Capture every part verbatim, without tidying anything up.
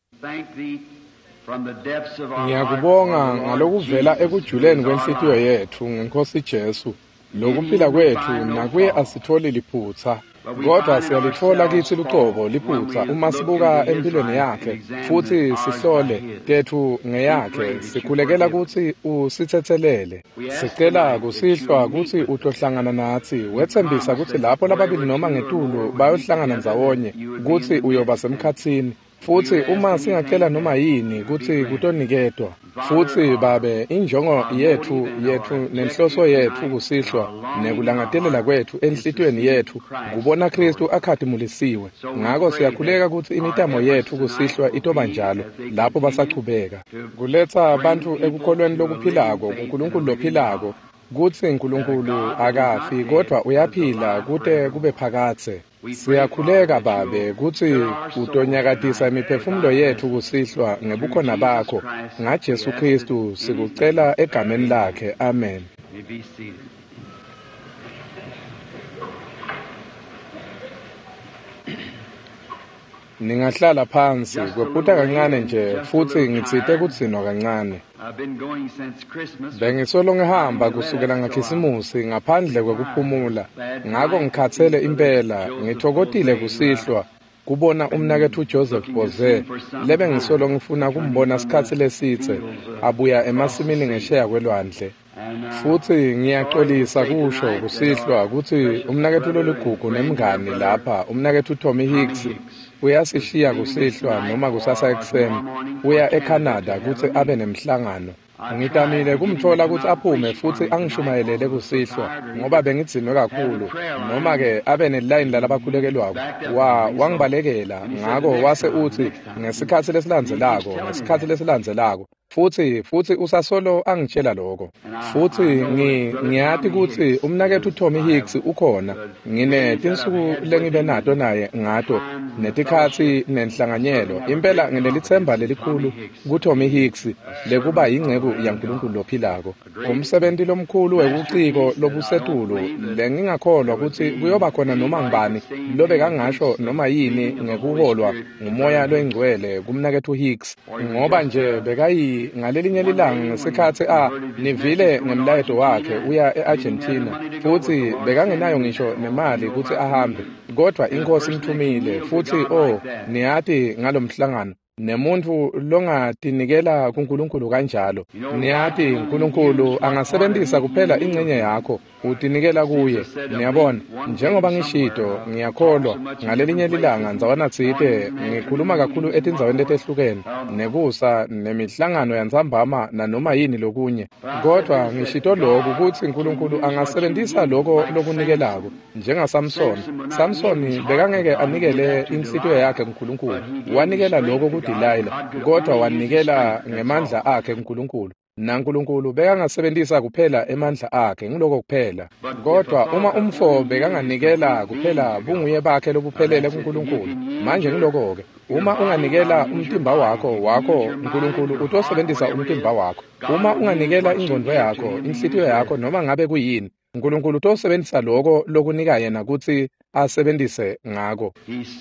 Ngiyakubonga ngalokuvela ekujuleni kwenhlitiyo yethu ngeNkosi Jesu. Lokuphila kwethu nakuye asitholi liphutha. Kodwa siyalithola kithi luqobo liphutha uma sibuka empilweni yakhe futhi sihlole tethu ngeyakhe sikhulekela ukuthi usithethelele. Sicela kusihlwa ukuthi utohlangana nathi wethembisa ukuthi lapho lababili noma ngetulu bayohlangana ndzawonye ukuthi uyoba semkhatsini. Futhi uma singacela noma yini ukuthi kutoniketwa futhi babe injongo yethu yethu nenhloso yethu kusihlwa nekulangatelela kwethu enhlitweni yethu kubona Kristu akhadimulisiwe. Ngakho siyakhuleka ukuthi imitamo yethu kusihlwa itoba njalo lapho basachubeka kuletha abantu ekukholweni lokuphilako uNkulunkulu lophilako kuthi uNkulunkulu akafi kodwa uyaphila kude kube phakathe. Siyakhuleka babe kuthi utonyakatisa imiphefumulo yethu kusihlwa ngebukhona bakho ngaJesu Kristu sikucela egameni lakhe. Amen. Ningahlala phansi kwephutha kancane nje futhi ngitsite kutsinwa kancane. Bengisolo ngihamba kusukela ngakhisimusi ngaphandle kwekuphumula. Ngako ngikhathele impela ngithokotile kusihlwa kubona umnakethu Joseph Boze lebe ngisolo ngifuna kumbona sikhathi lesithe abuya emasimini ngesheya kwelwandle. Futhi ngiyaxolisa kusho kusihlwa ukuthi umnakethu loligugu nemngani lapha umnakethu Tommy Hicks uyasishiya kusihlwa noma kusasa ekseni uya eCanada ukuthi abe nemhlangano. Ngitamile kumthola ukuthi aphume futhi angishumayelele kusihlwa ngoba bengidzinwe kakhulu noma ke abe neline lalabakhulekelwako wa wangibalekela ngako wase uthi ngesikhathi lesilandzelako ngesikhathi lesilandzelako futhi futhi usasolo angitshela lokho. Futhi ngiyati ukuthi umnakethu Tommy Hicks ukhona ngine tinsuku lengibe nato naye ngato netikhathi nenhlanganyelo impela nginelithemba lelikhulu kuTommy Hicks lekuba yingceku yaNkulunkulu lophilako. Umsebenzi lomkhulu wekuciko lobusetulu lengingakholwa ukuthi kuyoba khona noma ngibani lobe kangasho noma yini ngekuholwa ngumoya lwengcwele kumnakethu Hicks ngoba nje bekayi ngalelinye lilanga ngesikhathi a nivile ngemlayeto wakhe uya eArgentina futhi bekangenayo ngisho nemali ukuthi ahambe kodwa inkosi imthumile futhi oh niyati ngalomhlangano nemuntu longatinikela kuNkulunkulu kanjalo niyati uNkulunkulu angasebenzisa kuphela ingcenye yakho utinikela kuye. Niyabona njengoba ngishito ngiyakholwa ngalelinye lilanga nzawana tsite ngikhuluma kakhulu etindzaweni letehlukene nekusa nemihlangano yanzambama nanoma yini lokunye kodwa ngishito lokho ukuthi uNkulunkulu angasebenzisa lokho lokunikelako njengaSamson. Samson bekangeke anikele inhlitiyo yakhe kuNkulunkulu wanikela lokho kuDelilah kodwa wanikela ngemandla akhe kuNkulunkulu naNkulunkulu bekangasebenzisa kuphela emandla akhe ngiloko kuphela kodwa uma umfo bekanganikela kuphela bunguye bakhe lobuphelele kuNkulunkulu manje ngiloko ke uma unganikela umtimba wakho wakho uNkulunkulu utosebenzisa umtimba wakho. Uma unganikela ingqondo yakho inhlitiyo yakho noma ngabe kuyini uNkulunkulu utosebenzisa lokho lokunika yena ukuthi asebenzise ngako.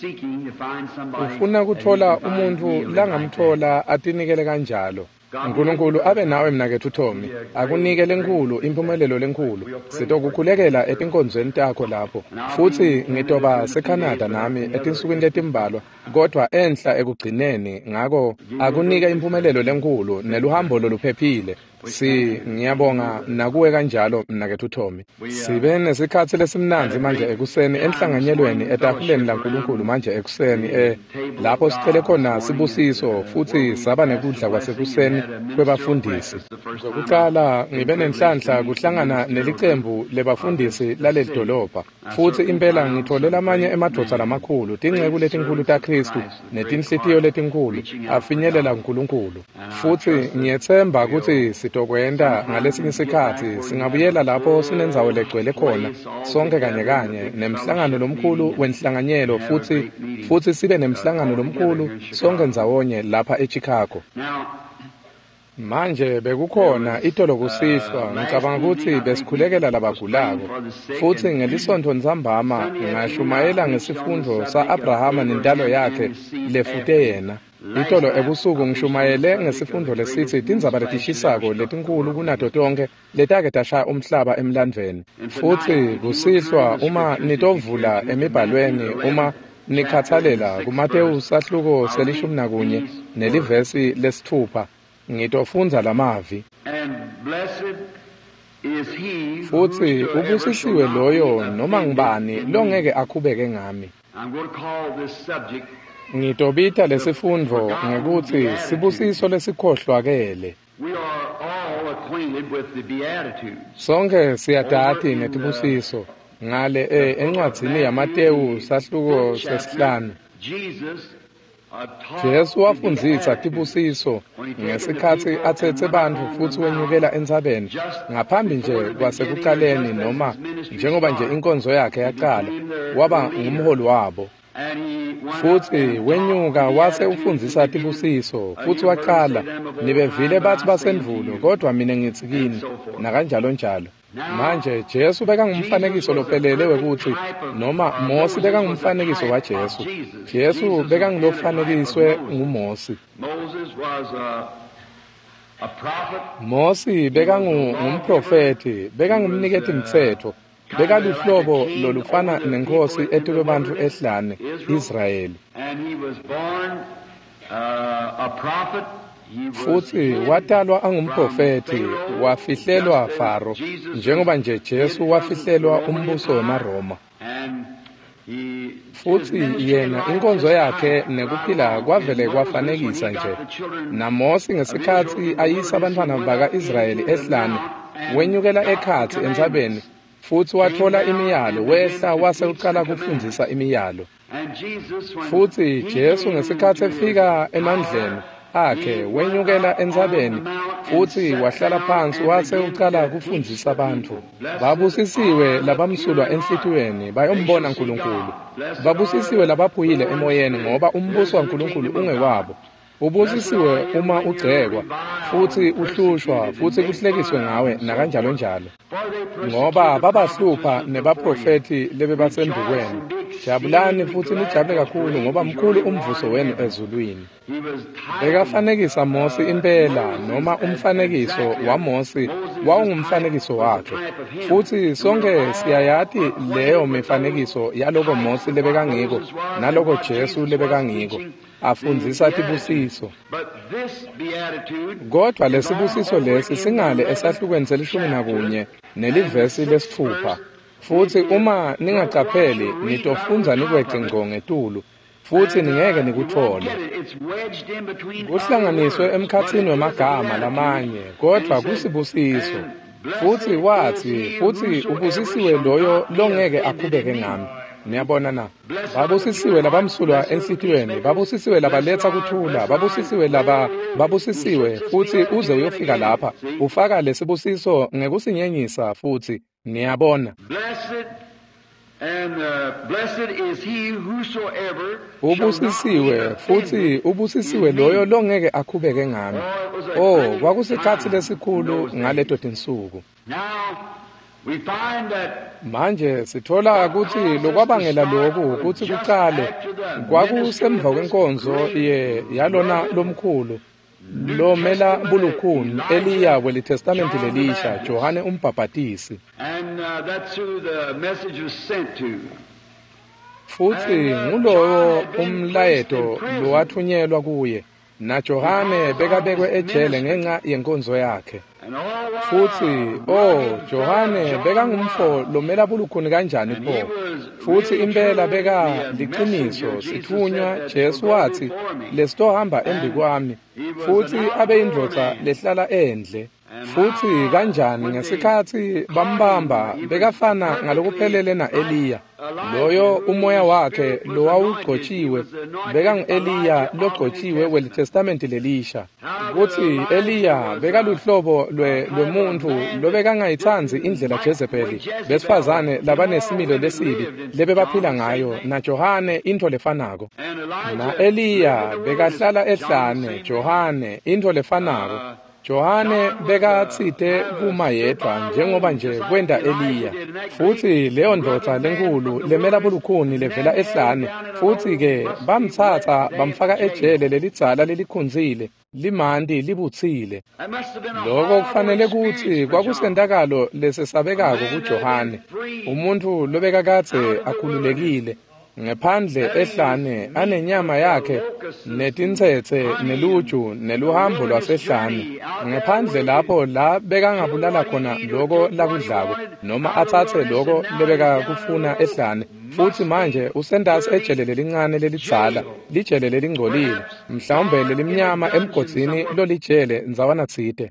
Ufuna ukuthola umuntu langamthola atinikele kanjalo. uNkulunkulu abe nawe mnakethu Tommy akunike lenkulu impumelelo lenkulu sitokukhulekela etinkonzweni takho lapho futhi ngitoba seCanada nami etinsukwini letimbalwa kodwa enhla ekugcineni ngako akunike impumelelo lenkulu neluhambo loluphephile. Si ngiyabonga nakuwe kanjalo mnakethu Tommy. Sibe nesikhathi lesimnanzi manje ekuseni enhlanganyelweni etafuleni laNkulunkulu manje ekuseni eh lapho sicele khona sibusiso futhi saba nekudla kwasekuseni kwebafundisi. Ngokuqala ngibe nenhlanhla kuhlangana nelicembu lebafundisi laleli dolobha futhi impela ngitholela amanye emadoda lamakhulu tinceku letinkulu taKristu netinhlitiyo letinkulu afinyelela uNkulunkulu futhi ngiyethemba ukuthi sitokwenda ngalesinye isikhathi singabuyela lapho sinenzawo legcwele khona sonke kanye kanye nemhlangano lomkhulu wenhlanganyelo futhi futhi sibe nemhlangano lomkhulu sonke ndzawonye lapha eChicago. Manje bekukhona itolo kusihlwa ngicabanga ukuthi besikhulekela labagulako futhi ngelisonto nzambama ngashumayela ngesifundo sa-Abrahama nentalo yakhe lefute yena. Itolo ebusuku ngishumayele ngesifundo lesithi tindzaba letishisako letinkulu kunato tonke letake tashaya umhlaba emlandveni. Futhi kusihlwa uma nitovula emibhalweni uma nikhathalela kuMateyu sahluko selishumi nakunye nelivesi lesithupha ngitofundza lamavi. Futhi ubusisiwe loyo noma ngibani longeke akhubeke ngami. Ngitobita lesifundo ngekuthi sibusiso lesikhohlwakele. Sonke siyadati ngetibusiso ngale eh, encwadzini yaMateyu sahluko sesihlanu. Jesu wafundzisa tibusiso ngesikhatsi athethe bantfu futhi wenyukela entsabeni ngaphambi nje kwasekuqaleni noma njengoba nje inkonzo yakhe yaqala waba ngumholi wabo. Futhi wenyuka wase ufundzisa tibusiso futhi waqala nibevile bathi basendvulo kodwa mina ngithi kini nakanjalo njalo. Manje Jesu bekangumfanekiso lophelele wekuthi noma Mose bekangumfanekiso waJesu. Jesu bekangilofanekiswe nguMose. Mose bekangumprofeti, bekangumniketi mthetho. Bekaluhlobo lolufana nenkosi etuke bantfu ehlane Israeli. Futhi watalwa angumprofeti wafihlelwa Faro njengoba nje Jesu wafihlelwa umbuso weMaroma. Futhi yena inkonzo yakhe nekuphila kwavele kwafanekisa nje. NaMose ngesikhathi ayisa abantwana baka-Israyeli ehlane wenyukela ekhathi entsabeni futhi wathola imiyalo wehla wase uqala kufundzisa imiyalo. Futhi Jesu ngesikhathi efika emandleni akhe wenyukela entsabeni futhi wahlala phansi wase uqala kufundzisa abantu. Babusisiwe labamsulwa enhlitiyweni bayombona uNkulunkulu. Babusisiwe labaphuyile emoyeni ngoba umbuso kaNkulunkulu ungewabo. Ubusisiwe uma ugcekwa futhi uhlushwa futhi kuhlekiswe ngawe nakanjalo njalo. Ngoba babahlupha nebaprofeti lebe basendukweni. Jabulani futhi nijabule kakhulu ngoba mkhulu umvuso wenu ezulwini. Bekafanekisa Mose impela noma umfanekiso waMose wawungumfanekiso wakhe. Futhi sonke siyayati leyo mifanekiso yaloko Mose lebekangiko naloko Jesu lebekangiko afundzisa tibusiso. Kodwa lesibusiso lesi singale esahlukweni selishumi nakunye nelivesi lesithupha. Futhi uma ningaqapheli nitofundza nikweqe ngqo ngetulu futhi ningeke nikuthole. Kuhlanganiswe emkhatsini wemagama lamanye kodwa kusibusiso. Futhi wathi futhi ubusisiwe loyo longeke akhubeke ngami. Niyabona na? Babusisiwe labamsulwa enhlitiyweni, babusisiwe labaletha kuthula, babusisiwe laba babusisiwe futhi uze uyofika lapha ufaka lesibusiso ngekusinyenyisa futhi niyabona. And uh, blessed is he whosoever ubusisiwe futhi ubusisiwe loyo longeke akhubeke ngami. Oh, kwakusikhathi lesikhulu ngaleto tinsuku. Manje sithola ukuthi lokwabangela lokhu ukuthi kuqale kwakusemva kwenkonzo ye yalona lomkhulu lomela bulukhuni Eliya kwelitestamenti lelisha Johane umbhaphatisi. Futhi ngulowo umlayeto lowathunyelwa kuye na Johane bekabekwe ejele ngenxa yenkonzo yakhe. Futhi oh Johane bekangumfo lomela bulukhuni kanjani pho. Futhi impela beka liqiniso sithunywa Jesu wathi lesitohamba embi kwami futhi abe indvodza lehlala endle. Futhi kanjani ngesikhathi bambamba bekafana ngalokuphelele na Eliya. Loyo umoya wakhe lowawugcotshiwe bekangu-Eliya logcotshiwe kwelitestamenti lelisha. Kuthi Eliya bekaluhlobo lwemuntu lobekangayitsanzi indlela Jezebeli besifazane labanesimilo lesibi lebe baphila ngayo na Johane into lefanako. Na Eliya bekahlala ehlane Johane into lefanako. Johane bekathide kuma yedwa njengoba nje kwenda Eliya, futhi leyo ndoda lenkulu lemela bulukhuni levela ehlane, futhi ke bamthatha bamfaka ejele lelidzala lelikhunzile, limanti libutsile. Lokho kufanele ukuthi kwakusendakalo lesesabekako kuJohane, umuntu lobeka kade akhululekile ngaphandle ehlane anenyama yakhe netintsetse neluju neluhambo lwasehlane, ngaphandle lapho la bekangabulala khona loko lakudlako noma athathe loko lebeka kufuna ehlane. Futhi manje usendasi ejele lelincane lelidzala, lijele lelingcolile, mhlawumbe lelimnyama emgodzini lolijele nzawana tsite.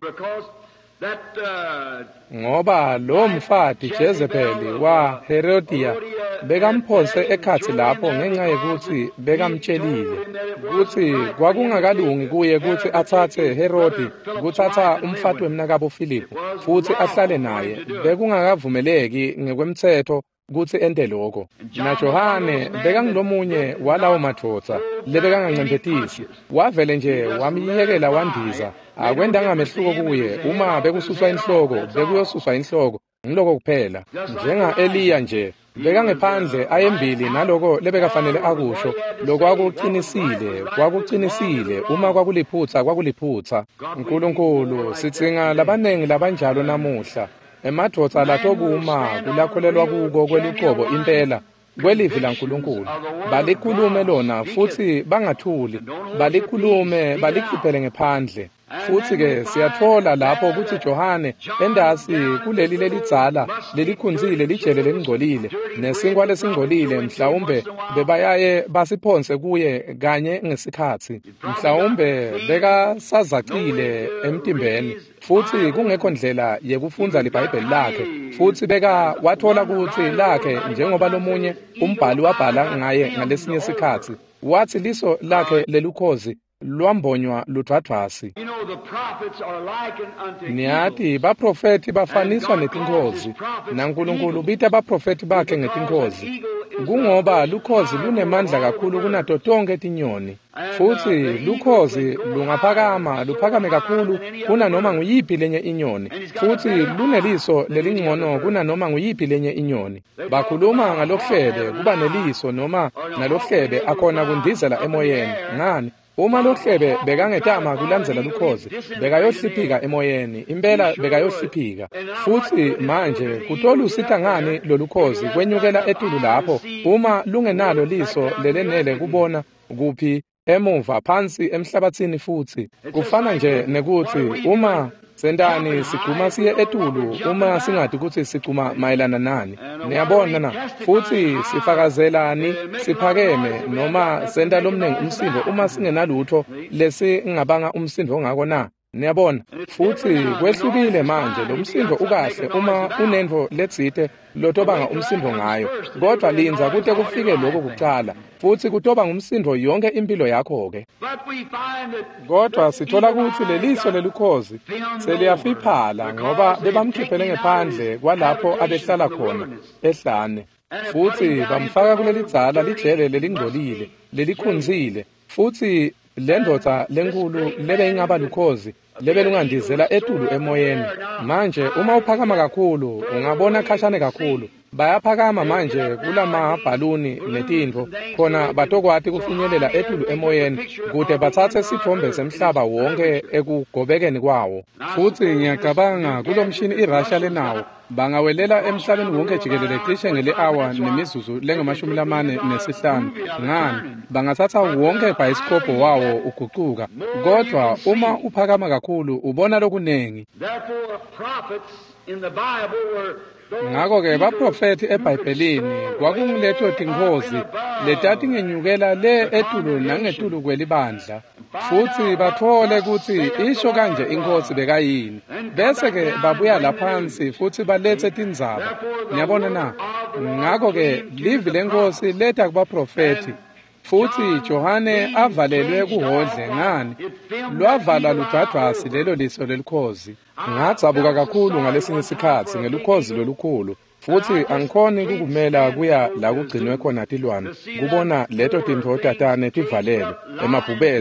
Ngoba lo mfati Jezebeli wa Herodia bekamphose ekhatsi lapho ngenxa yekuthi bekamtshelile ukuthi kwakungakalungi kuye ukuthi athathe Herodi kuthatha umfati wemnakabo Philippu futhi ahlale naye, bekungakavumeleki ngekwemthetho kuthi ente lokho. Na Johane bekangilomunye walawo madoda lebekangancemphetisi, wavele nje wamyiyekela wandiza, akwendanga mehluko kuye. Uma bekususwa inhloko bekuyosuswa inhloko ngiloko kuphela, njenga Eliya nje bekangephandle ayembili naloko lebekafanele akusho. Lokwakuqinisile kwakuqinisile, uma kwakuliphutsa kwakuliphutsa. uNkulunkulu sidzinga labanengi labanjalo namuhla, emadoda latokuma kulakholelwa kuko kweliqobo impela kwelivi laNkulunkulu, balikhulume lona futhi bangathuli, balikhulume balikhiphele ngephandle. Futhi ke siyathola lapho ukuthi Johane endasi kuleli lelidzala lelikhunzile lijele lelingcolile nesinkwa lesingcolile, mhlawumbe bebayaye basiphonse kuye kanye ngesikhathi, mhlawumbe bekasazacile emtimbeni, futhi kungekho ndlela yekufunza liBhayibheli lakhe, futhi beka wathola ukuthi lakhe njengoba lomunye umbhali wabhala ngaye ngalesinye isikhathi, wathi liso lakhe lelukhozi lwambonywa ludwadwasi. Niyati baprofeti bafaniswa netinkhozi, naNkulunkulu bita baprofeti bakhe ngetinkhozi, kungoba lukhozi lunemandla kakhulu kunato tonke tinyoni, futhi lukhozi lungaphakama luphakame kakhulu kuna noma nguyiphi lenye inyoni, futhi luneliso lelingcono kuna noma nguyiphi lenye inyoni. Bakhuluma ngalohlebe kuba neliso noma nalohlebe akhona kundizela emoyeni. Ngani? Uma lohlebe bekangetama kulandzela lukhozi bekayohliphika emoyeni, impela bekayohliphika. Futhi manje kutolusita ngani lolukhozi kwenyukela etulu lapho uma lungenalo liso lelenele kubona kuphi emuva phansi emhlabathini. Futhi kufana nje nekuthi uma sendani sigcuma siye etulu uma singadi ukuthi sigcuma mayelana nani. Niyabona na? Futhi sifakazelani siphakeme noma senda lomnengi umsindo uma singenalutho lesingabanga umsindo ngako na? Niyabona? Futhi kwehlukile manje lo msindo ukahle uma unenvo letsite lotobanga umsindo ngayo, kodwa linza kute kufike lokho kuqala, futhi kutoba ngumsindo yonke impilo yakho ke. Kodwa sithola ukuthi leliso lelukhozi seliyafiphala ngoba bebamkhiphele ngephandle kwalapho abehlala khona ehlane, futhi bamfaka kulelidzala lijele lelingcolile lelikhunzile. Futhi le ndoda lenkulu lebe ingaba lukhozi lebe lungandizela etulu emoyeni. Manje uma uphakama kakhulu ungabona khashane kakhulu, bayaphakama manje kulamabhaluni netintfo khona batokwati kufinyelela etulu emoyeni kude bathathe isithombe semhlaba wonke ekugobekeni kwawo. Futhi ngiyacabanga kulomshini iRussia lenawo bangawelela emhlabeni wonke jikelele cishe ngele hour nemizuzu lengamashumi lamane nesihlanu. Ngani? Bangathatha wonke ibhayisikobho wawo uguquka, kodwa uma uphakama kakhulu ubona lokunengi. Ngakho-ke baprofeti eBhayibhelini kwakungileto tinkhozi letati ngenyukela le etulu nangetulu kwelibandla, futhi bathole ukuthi isho kanje inkosi bekayini, bese-ke babuya laphansi futhi balethe tindzaba. Niyabona na? Ngakho-ke livi lenkosi leta kubaprofeti, futhi Johane avalelwe kuhodle. Ngani? Lwavala ludwadwasi lelo liso lelikhozi. Ngatsabuka kakhulu ngalesinye isikhathi ngelukhozi lolukhulu, futhi angikhoni kukumela kuya la kugcinwe khona tilwane kubona leto tintfo tatane tivalelwe emabhubezi,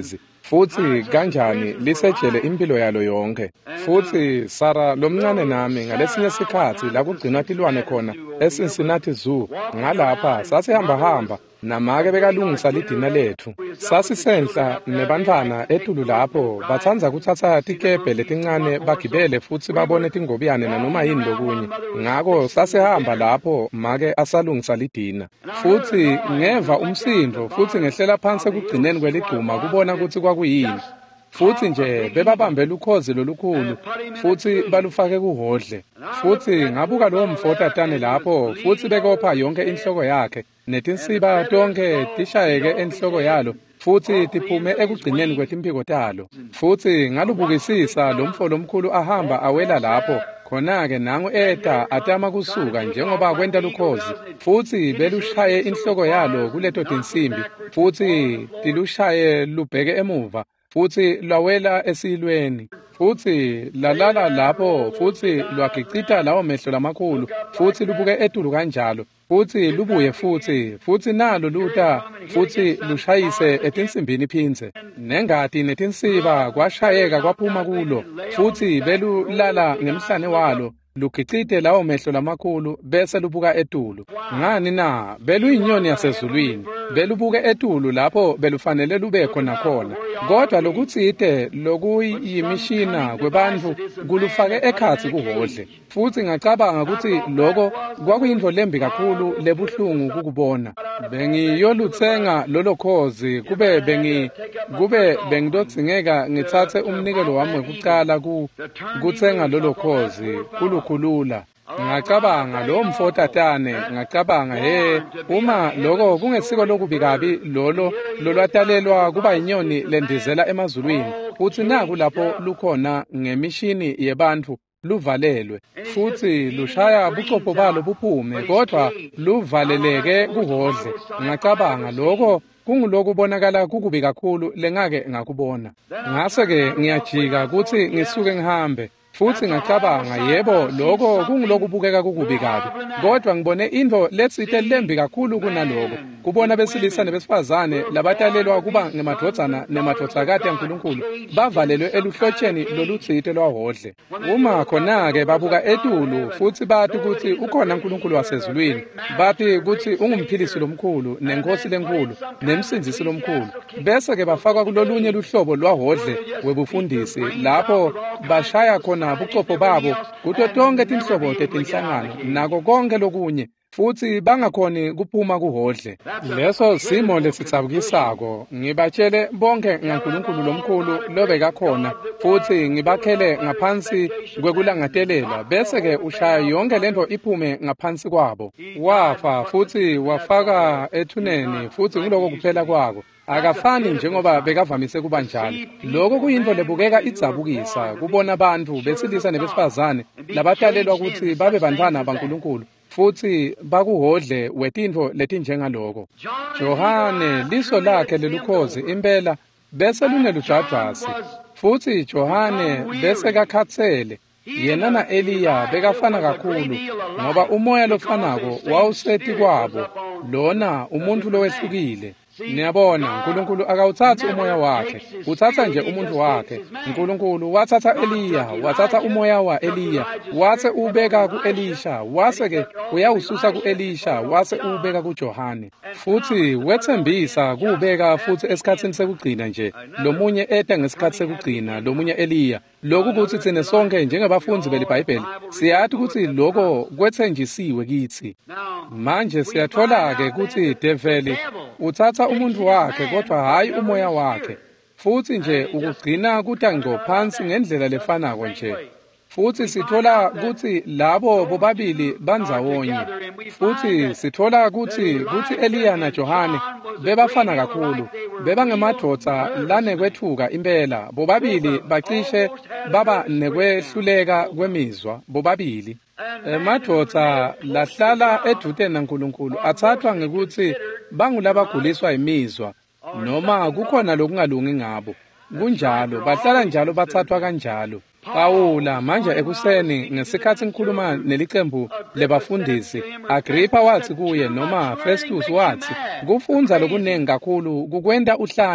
futhi kanjani lisejele impilo yalo yonke. Futhi Sara lomncane nami ngalesinye isikhathi la kugcina tilwane khona eCincinnati Zoo, ngalapha sasihamba hamba namake bekalungisa lidina lethu. Sasisenhla nebantwana etulu lapho bathanza kuthatha tikebhe letincane bagibele futhi babone tingobiyane nanoma yini lokunye. Ngako sasihamba lapho make asalungisa lidina. Futhi ngeva umsindo futhi ngehlela phansi ekugcineni kweligquma kubona ukuthi kwakuyini. Futhi nje bebabambela ukhozi lolukhulu futhi balufake kuhodle. Futhi ngabuka lowo mfotatane lapho futhi bekopha yonke inhloko yakhe netinsiba tonke tishayeke enhloko yalo futhi tiphume ekugcineni kwetimpiko talo. Futhi ngalubukisisa lo mfolo omkhulu ahamba awela lapho khona-ke nangu eta atama kusuka njengoba kwenta lukhozi futhi belushaye inhloko yalo kuleto tinsimbi futhi tilushaye lubheke emuva futhi lawela esilweni futhi lalala lapho futhi lwagicita lawo mehlo lamakhulu futhi lubuke etulu kanjalo futhi lubuye futhi futhi nalo luta futhi lushayise etinsimbini phindze nengadi netinsiba kwashayeka kwaphuma kulo futhi belulala ngemhlane walo lugicite lawo mehlo lamakhulu bese lubuka etulu. Ngani na beluyinyoni yasezulwini belubuke etulu lapho belufanele lube khona khona kodwa lokutsite lokuyimishina kwebantu kulufake ekhathi kuhodle futhi ngacabanga ukuthi lokho kwakuyinto lembi kakhulu lebuhlungu kukubona. Bengiyoluthenga lolo khozi kube bengi kube bengidodzingeka ngithathe umnikelo wami wekucala ku kuthenga lolo khozi kulukhulula. Ngacabanga lo mfotatane ngacabanga he uma lokho kungesiko lokubi kabi lolo lolwatalelwa kuba inyoni lendizela emazulwini futhi naku lapho lukhona ngemishini yebantu luvalelwe futhi lushaya buchopho balo buphume kodwa luvaleleke kuhodle. Ngacabanga lokho kunguloku bonakala kukubi kakhulu lengake ngakubona. Ngase ke ngiyajika ukuthi ngisuke ngihambe futhi ngacabanga yebo lokho kunguloku bukeka kukubi kabi kodwa ngibone into letsite lembi kakhulu kunaloko kubona besilisa nebesifazane labatalelwa kuba ngemadvodzana nemadvodzakade yaNkulunkulu bavalelwe eluhlotsheni lolutsite lwahodle. Uma khona-ke babuka etulu futhi bathi ukuthi ukhona uNkulunkulu wasezulwini, bathi ukuthi ungumphilisi lomkhulu nenkosi lenkulu nemsindzisi lomkhulu, bese-ke bafakwa kulolunye luhlobo lwahodle webufundisi lapho bashaya khona buchopho babo kuto tonke tinhlobo tetinhlangano nako konke lokunye futhi bangakhoni kuphuma kuhodle. Leso simo lesitsabukisako ngibatshele bonke ngaNkulunkulu lomkhulu lobekakhona futhi ngibakhele ngaphansi kwekulangatelela bese-ke ushaya yonke lento iphume ngaphansi kwabo. Wafa futhi wafaka ethuneni futhi ngiloko kuphela kwako. Akafani njengoba bekavamise kuba njalo. Lokho kuyinto lebukeka idzabukisa kubona abantu besilisa nebesifazane labatalelwa ukuthi babe bantwana baNkulunkulu futhi bakuhodle wetinto letinjengaloko. Johane liso lakhe lelukhozi impela bese lunelujadvasi futhi Johane bese kakhatsele yena na Eliya bekafana kakhulu ngoba umoya lofanako wawuseti kwabo lona umuntu lowehlukile. Niyabona uNkulunkulu akawuthathi umoya wakhe, uthatha nje umuntu wakhe. uNkulunkulu wathatha Eliya, wathatha umoya wa Eliya, wase ubeka ku-Elisha, wase-ke uyawususa ku-Elisha, wase ubeka kuJohane. Futhi wethembisa kubeka futhi esikhathini sekugcina nje, lomunye ete ngesikhathi sekugcina, lomunye Eliya. Lokhu kuthi thina sonke njengabafunzi belibhayibheli siyathi ukuthi lokho kwethenjisiwe kithi. Manje siyathola-ke ukuthi develi uthatha umuntu wakhe kodwa hayi umoya wakhe futhi nje ukugcina kuta ngco phansi ngendlela lefanako nje. Futhi sithola ukuthi labo bobabili bandzawonye futhi sithola ukuthi ukuthi Eliya na Johane bebafana kakhulu, beba ngemadvodza lanekwethuka impela, bobabili bacishe baba nekwehluleka kwemizwa bobabili. Emadvodza lahlala edute naNkulunkulu athathwa ngekuthi bangulabaguliswa imizwa noma kukhona lokungalungi ngabo. Kunjalo bahlala njalo bathathwa kanjalo. Pawula manje ekuseni ngesikhathi ngikhuluma nelicembu lebafundisi, Agrippa wathi kuye noma Festus wathi kufunza lokunengi kakhulu kukwenta uhlanye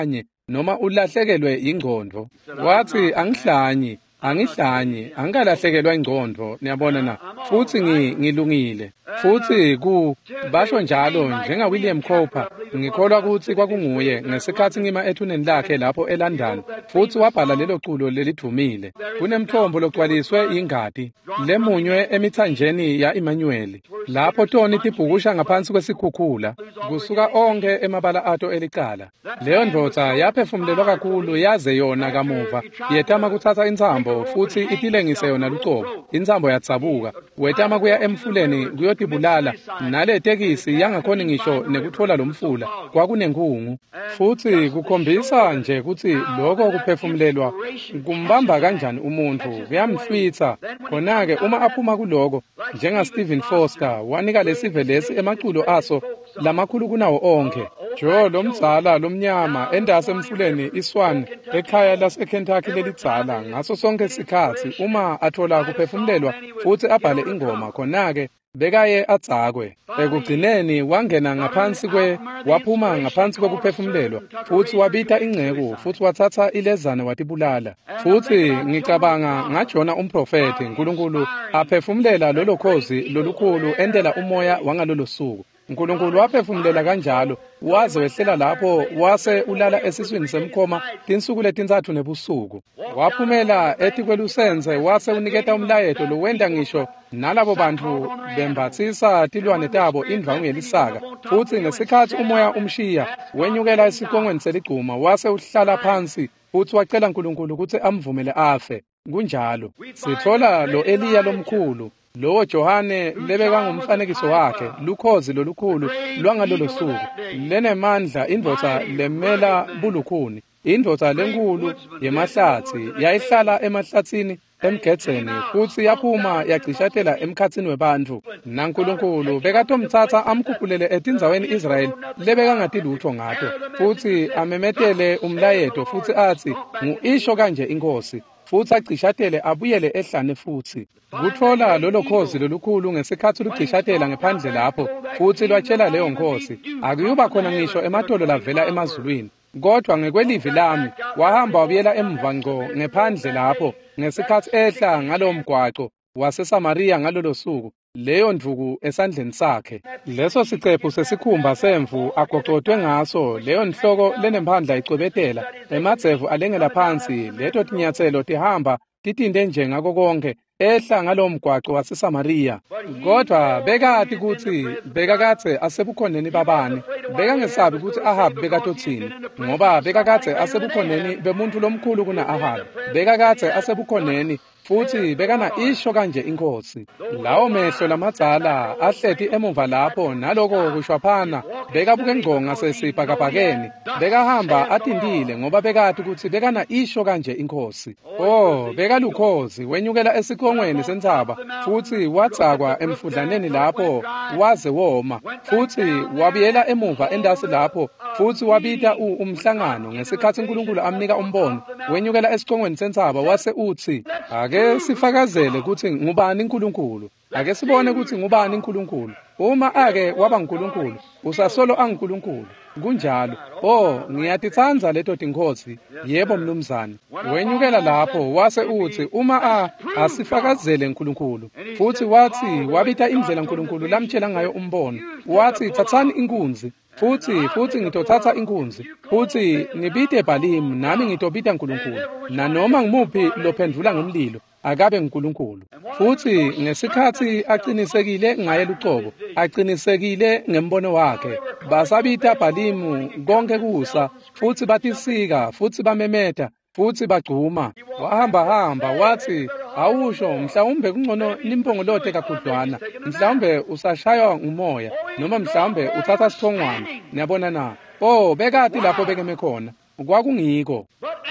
noma ulahlekelwe ingqondo. Wathi angihlanyi angihlanyi angikalahlekelwa ingqondo, niyabona na, futhi ngilungile. Futhi ku basho njalo njenga William Cowper, ngikholwa ukuthi kwakunguye ngesikhathi ngima ethuneni lakhe lapho eLondon, futhi wabhala lelo culo lelidumile. Kunemthombo logcwaliswe ingadi lemunywe emithanjeni ya Emmanuel, lapho toni tibhukusha ngaphansi kwesikhukhula kusuka onke emabala ato elicala. Leyo ndoda yaphefumulelwa kakhulu, yaze yona kamuva yetama kuthatha intsambo futhi itilengise yona lucobo. Intsambo yatsabuka, wetama kuya emfuleni kuyotibulala, nale tekisi yangakhoni ngisho nekuthola lomfula, kwakunenkungu. Futhi kukhombisa nje ukuthi lokho kuphefumulelwa kumbamba kanjani umuntu, kuyamhlwitha. Khona-ke uma aphuma kuloko, njenga Stephen Foster wanika lesive lesi emaculo aso lamakhulu kunawo onke. Jo lomdzala lomnyama endase emfuleni iswan ekhaya lase-Kentucky lelidzala ngaso sonke isikhathi uma athola kuphefumulelwa futhi abhale ingoma, khona-ke bekaye adzakwe. Ekugcineni wangena ngaphansi kwe waphuma ngaphansi kwekuphefumulelwa futhi wabita ingceku futhi wathatha ilezane watibulala. Futhi ngicabanga ngajona umprofeti, uNkulunkulu aphefumulela lolo khozi lolukhulu endela umoya wangalolo suku. uNkulunkulu waphefumulela kanjalo waze wehlela lapho wase ulala esiswini semkhoma tinsuku letintathu nebusuku. Waphumela ethi kwelusenze wase uniketa umlayeto lo wenda ngisho nalabo bantu bembathisa tilwane tabo indvangu yelisaka. Futhi ngesikhathi umoya umshiya wenyukela esiqongweni seligquma wase uhlala phansi futhi wacela uNkulunkulu ukuthi amvumele afe. Kunjalo sithola lo Eliya lomkhulu, lo Johane lebeka ngumfanekiso wakhe, lukhozi lolukhulu lwangalolo suku lenemandla, indvodza lemela bulukhuni, indvodza lenkulu yemahlathi yayihlala emahlathini emgedzeni futhi yaphuma yacishatela emkhatsini webantfu. NaNkulunkulu bekatomthatha amkhuphulele etindzaweni Israyeli lebeka ngatilutho ngato, futhi amemetele umlayeto futhi athi ngu-isho kanje inkosi, futhi acishatele abuyele ehlane. Futhi kuthola lolo khozi lolukhulu ngesikhathi lucishatela ngephandle lapho, futhi lwatshela leyo nkosi akuyuba khona ngisho ematolo lavela emazulwini, kodwa ngekwelivi lami wahamba wabuyela emva ngco ngephandle lapho ngesikhathi ehla ngalo mgwaqo waseSamariya ngalolo suku, leyo ndvuku esandleni sakhe. Leso sicephu sesikhumba semvu agocodwe ngaso, leyo nhloko lenemphanda icwebetela, emadzevu alengela phansi, leto tinyathelo tihamba titinde nje ngako konke ehla ngalo mgwaqo waseSamariya. Kodwa bekati kuthi bekakatse asebukhoneni babani, bekangesabi ukuthi Ahabi bekatothini, ngoba bekakatse asebukhoneni bemuntu lomkhulu kuna Ahabi, bekakatse asebukhoneni futhi bekana isho kanje inkosi. Lawo mehlo lamadzala ahleti emuva lapho naloko kushwaphana bekabuke ngconga sesibhakabhakeni, bekahamba atindile ngoba bekati ukuthi bekana isho kanje inkosi. Oh, bekalukhozi wenyukela esiqongweni sentsaba futhi wadzakwa emfudlaneni lapho waze woma, futhi wabiyela emuva endasi lapho futhi wabita umhlangano ngesikhathi uNkulunkulu amnika umbono. Wenyukela esiqongweni sentsaba wase uthi ake sifakazele ukuthi ngubani uNkulunkulu, ake sibone ukuthi ngubani uNkulunkulu. Uma ake waba uNkulunkulu usasolo anguNkulunkulu. Kunjalo, oh ngiyatitsanza leto tinkhosi. Yebo mnumzane. Wenyukela lapho wase uthi uma a asifakazele uNkulunkulu, futhi wathi wabita indlela uNkulunkulu lamtshela ngayo umbono, wathi thathani inkunzi, futhi futhi ngitothatha inkunzi, futhi ngibite Bhalimu nami ngitobita uNkulunkulu, nanoma ngimuphi lophendula ngomlilo akabe uNkulunkulu. Futhi ngesikhathi aqinisekile ngaye lucobo, aqinisekile ngembono wakhe, basabita Bhalimu konke kusa, futhi batisika, futhi bamemeta, futhi bagcuma. Wahamba hamba wathi awusho mhlawumbe kungcono nimpongolote kakhudlwana, mhlawumbe usashaywa ngumoya, noma mhlawumbe uthatha sithongwana. Niyabona na? Oh, bekati lapho bekeme khona kwakungiko.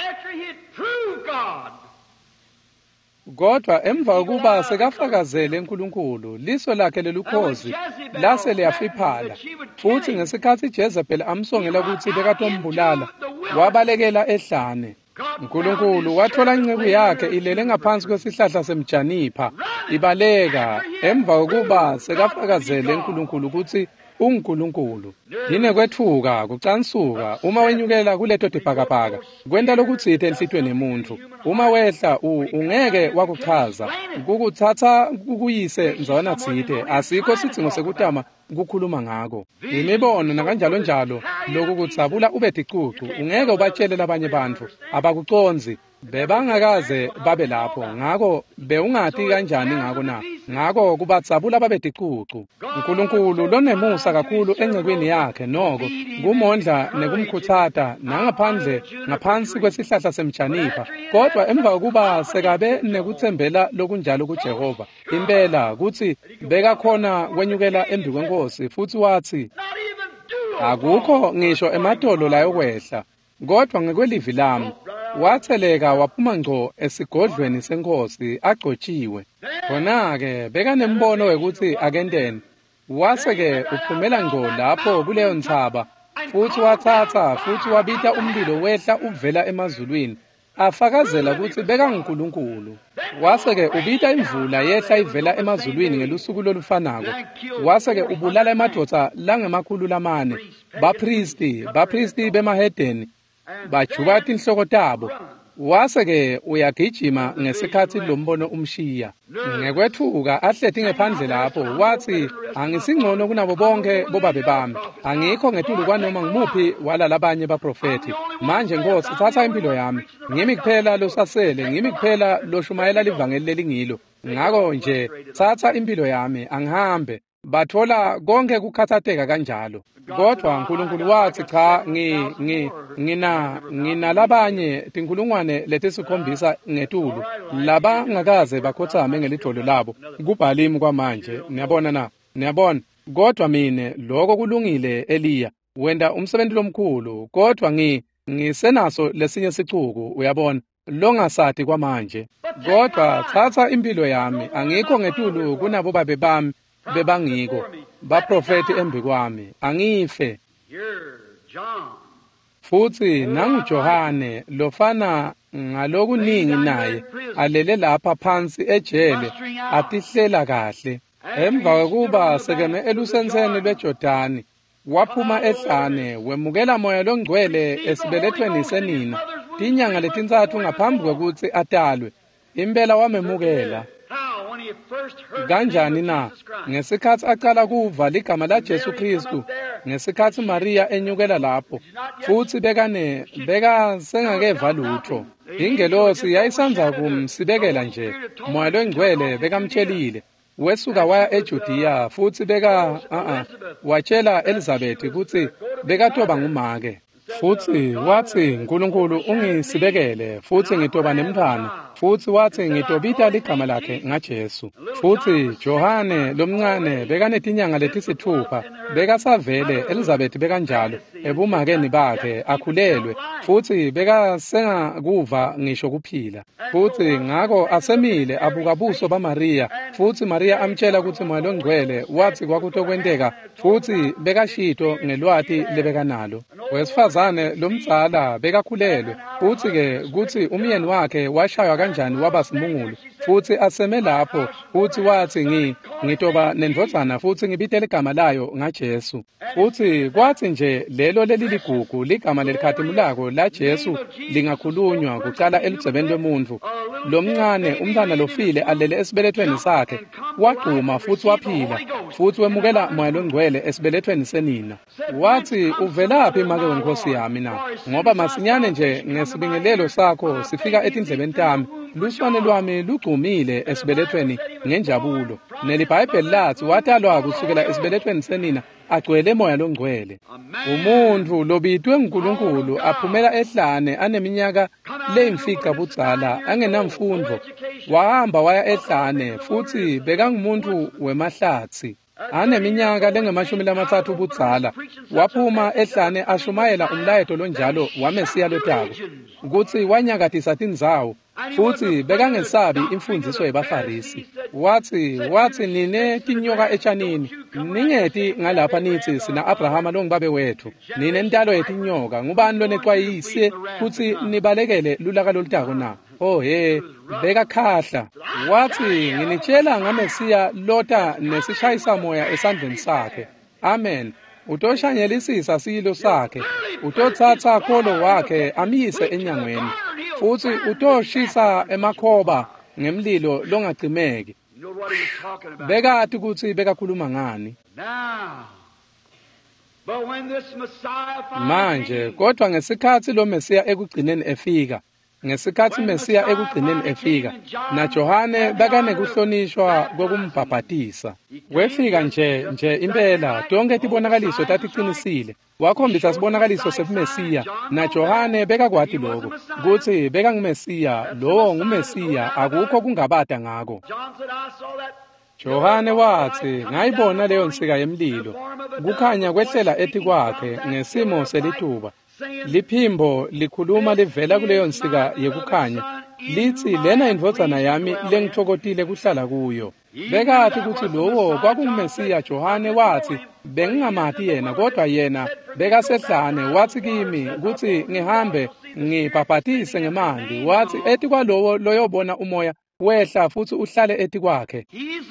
Kodwa emva kokuba sekafakazele uNkulunkulu, liso lakhe lelukhozi lase liyafiphala, futhi ngesikhathi uJezebeli amsongela ukuthi bekatombulala wabalekela ehlane. uNkulunkulu wathola inceku yakhe ilele ngaphansi kwesihlahla semjanipha ibaleka, emva kokuba sekafakazele uNkulunkulu ukuthi uNkulunkulu. Yine kwethuka kucansuka uma wenyukela kuleto tibhakabhaka kwenta lokutsite enhlitweni emuntu uma wehla ungeke wakuchaza kukuthatha kukuyise nzwana tsite asikho sidingo sekutama ukukhuluma ngako imibono nakanjalo njalo lokhu kutsabula ube ticucu ungeke ubatshele labanye bantu abakuconzi bebangakaze babe lapho ngako beungati kanjani ngako na ngako kubatsabula babe ticucu uNkulunkulu lonemusa kakhulu engcekweni yakhe noko kumondla nekumkhuthata nangaphandle ngaphansi kwesihlahla semjanipa kodwa emva kokuba sekabe nekuthembela lokunjalo kuJehova impela kuthi beka khona kwenyukela embi kwenkosi futhi wathi akukho ngisho emadolo layo kwehla kodwa ngekwelivi lami watheleka waphuma ngco esigodlweni senkosi agcotshiwe khona-ke bekanembono wekuthi akentene wase-ke uphumela ngco lapho kuleyo nthaba futhi wathatha futhi wabita umlilo wehla uvela emazulwini afakazela ukuthi bekaNkulunkulu wase-ke ubita imvula yehla ivela emazulwini ngelusuku lolufanako wase-ke ubulala emadoda langemakhulu lamane bapristi bapristi bemahedeni bajubata inhloko tabo wase-ke uyagijima ngesikhathi lombono umshiya ngekwethuka ahlethi ngephandle lapho wathi angisingcono kunabo bonke bobabe bami angikho ngetulu kwanoma ngimuphi walala abanye baprofethi manje Nkosi thatha impilo yami ngimi kuphela losasele ngimi kuphela loshumayela livangeli lelingilo ngako nje thatha impilo yami angihambe bathola konke kukhathateka kanjalo kodwa uNkulunkulu wathi cha ngi ngi ngina ngina labanye tinkulungwane letisikhombisa ngetulu laba ngakaze bakhothame ngelidolo labo kubhalimi kwamanje niyabona na niyabona kodwa mine lokho kulungile Eliya wenda umsebenzi lomkhulu kodwa ngi ngisenaso lesinye sicuku uyabona longasati kwamanje kodwa thatha impilo yami angikho ngetulu kunabo babe bami bebangiko baprofeti embi kwami angife futhi nanguJohane lofana ngalokuningi naye alele lapha phansi ejele atihlela kahle emva kokuba sekeme elusenseni lweJordani waphuma ehlane wemukela moya longcwele esibelethweni senina tinyanga letintsathu ngaphambi kokuthi atalwe impela wamemukela kanjani na ngesikhathi aqala kuva ligama la Jesu Kristu ngesikhathi Maria enyukela lapho futhi bekane beka sengakeva lutho ingelosi yayisanza kumsibekela nje moya longcwele bekamtshelile wesuka waya eJudiya futhi beka a a watshela Elizabeth ukuthi bekatoba ngumake futhi wathi uNkulunkulu ungisibekele futhi ngitoba nemntwana futhi wathi ngitobita ligama lakhe ngaJesu futhi Johane lomncane bekanetinyanga letisithupha bekasavele Elizabeth bekanjalo ebumakeni bakhe akhulelwe futhi bekasengakuva ngisho kuphila futhi ngako asemile abukabuso baMaria futhi Maria amtshela ukuthi moya longcwele wathi kwakutokwenteka futhi bekashito ngelwati lebekanalo wesifazane lomtsala bekakhulelwe futhi-ke kuthi umyeni wakhe washaywa kanjani waba simungulu futhi aseme lapho futhi wathi ngi ngitoba nendvodzana futhi ngibitele igama layo ngaJesu futhi kwathi nje lelo leliligugu ligama lelikhadimulako la Jesu lingakhulunywa kucala elugcebeni lwemuntu lomncane umntana lofile alele esibelethweni sakhe wagcuma futhi waphila futhi wemukela moya longcwele esibelethweni senina wathi uvelaphi make wenkosi yami na ngoba masinyane nje ngesibingelelo sakho sifika etindlebeni tami luswane lwami lugcumile esibelethweni ngenjabulo nelibhayibheli lathi watalwa kusukela esibelethweni senina agcwele moya longcwele umuntu lobitwe uNkulunkulu aphumela ehlane aneminyaka leyimfica budzala angenamfundo wahamba waya ehlane futhi bekangumuntu wemahlathi aneminyaka lengemashumi lamathathu budzala waphuma ehlane ashumayela umlayeto lonjalo wamesiya lotako ukuthi wanyakatisa tindzawo futhi bekangesabi imfundiso yebafarisi wathi wathi nine tinyoka etshanini ningeti ngalapha nithi sina Abrahama longibabe wethu nine ntalo yetinyoka ngubani lonexwayise kuthi nibalekele lulaka lolutako na oh he bekakhahla wathi nginitshela ngamesiya lota nesishayisa moya esandleni sakhe amen utoshanyelisisa silo sakhe, utothatha kholo wakhe amiyise enyangweni, futhi utoshisa emakhoba ngemlilo longacimeki. Bekati ukuthi bekakhuluma ngani. Manje kodwa ngesikhathi lo Mesiya ekugcineni efika, ngesikhathi Mesiya ekugcineni efika, na Johane bekanekuhlonishwa kokumbhabhatisa. Wefika nje nje impela tonke tibonakaliso tatiqinisile. Wakhombisa sibonakaliso sebumesiya, na Johane bekakwati lokho ukuthi beka ngumesiya, lowo ngumesiya, akukho kungabada ngako. Johane wathi, ngayibona leyo nsika yemlilo, kukhanya kwehlela ethi kwakhe ngesimo selithuba. Liphimbo likhuluma livela kuleyo nsika yekukhanya, lithi lena indvodzana yami lengithokotile kuhlala kuyo. Bekathi ukuthi lowo kwakungumesiya. Johane wathi bengingamati yena, kodwa yena bekasehlane wathi kimi ukuthi ngihambe ngibhabhatise ngemanti. Wathi ethi kwalowo loyobona umoya wehla futhi uhlale ethi kwakhe.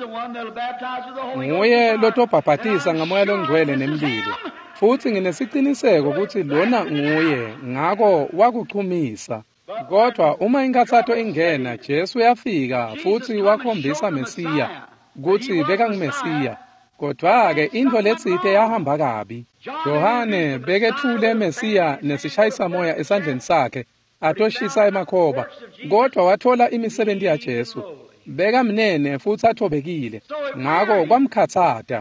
Nguye lotobhabhatisa ngamoya longcwele nemlilo. Futhi nginesiqiniseko ukuthi lona nguye, ngako wakuchumisa. Kodwa uma inkathatho ingena, Jesu yafika futhi wakhombisa Mesiya ukuthi beka ngumesiya. Kodwa-ke into letsite yahamba kabi. Johane bekethule Mesiya nesishayisa moya esandleni sakhe, atoshisa emakhoba, kodwa wathola imisebenzi ya Jesu. Beka mnene futhi athobekile, ngako kwamkhathata.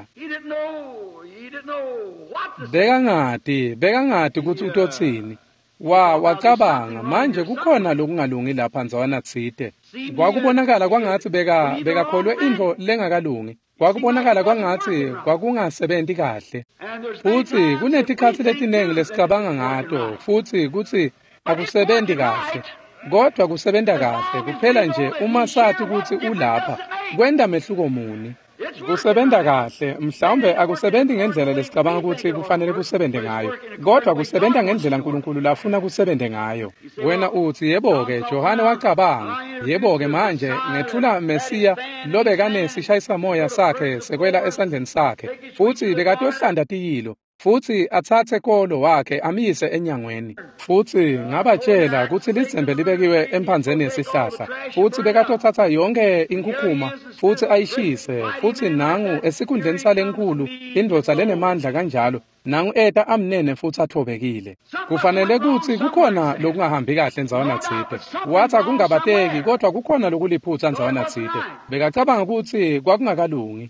Bekangati, bekangati ukuthi utotsini. Wa wacabanga manje kukhona lokungalungi lapha nzawana tsite. Kwakubonakala kwangathi beka bekakholwe into lengakalungi. Kwakubonakala kwangathi kwakungasebenzi kahle. Futhi kunetikhathi letinengi lesicabanga ngato, futhi kuthi akusebenzi kahle. Kodwa kusebenta kahle kuphela nje uma sathi ukuthi ulapha kwenda mehluko muni. Kusebenta kahle, mhlawumbe akusebenzi ngendlela lesicabanga ukuthi kufanele kusebente ngayo, kodwa kusebenta ngendlela uNkulunkulu lafuna kusebente ngayo. Wena uthi yebo-ke Johane wacabanga, yebo-ke manje ngethula Mesiya lo bekanesishayisa moya sakhe sekwela esandleni sakhe, futhi bekatohlanda tiyilo, futhi athathe kholo wakhe amiyise enyangweni. Futhi ngabatshela ukuthi lizembe libekiwe emphanzeni yesihlahla, futhi bekatothatha yonke inkukuma futhi ayishise, futhi nangu esikhundleni salenkulu indvodza lenemandla kanjalo, nangu eta amnene futhi athobekile. Kufanele kuthi kukhona lokungahambi kahle nzawana tsite. Wathi akungabateki, kodwa kukhona lokuliphutsa nzawana tsite. Bekacabanga ukuthi kwakungakalungi.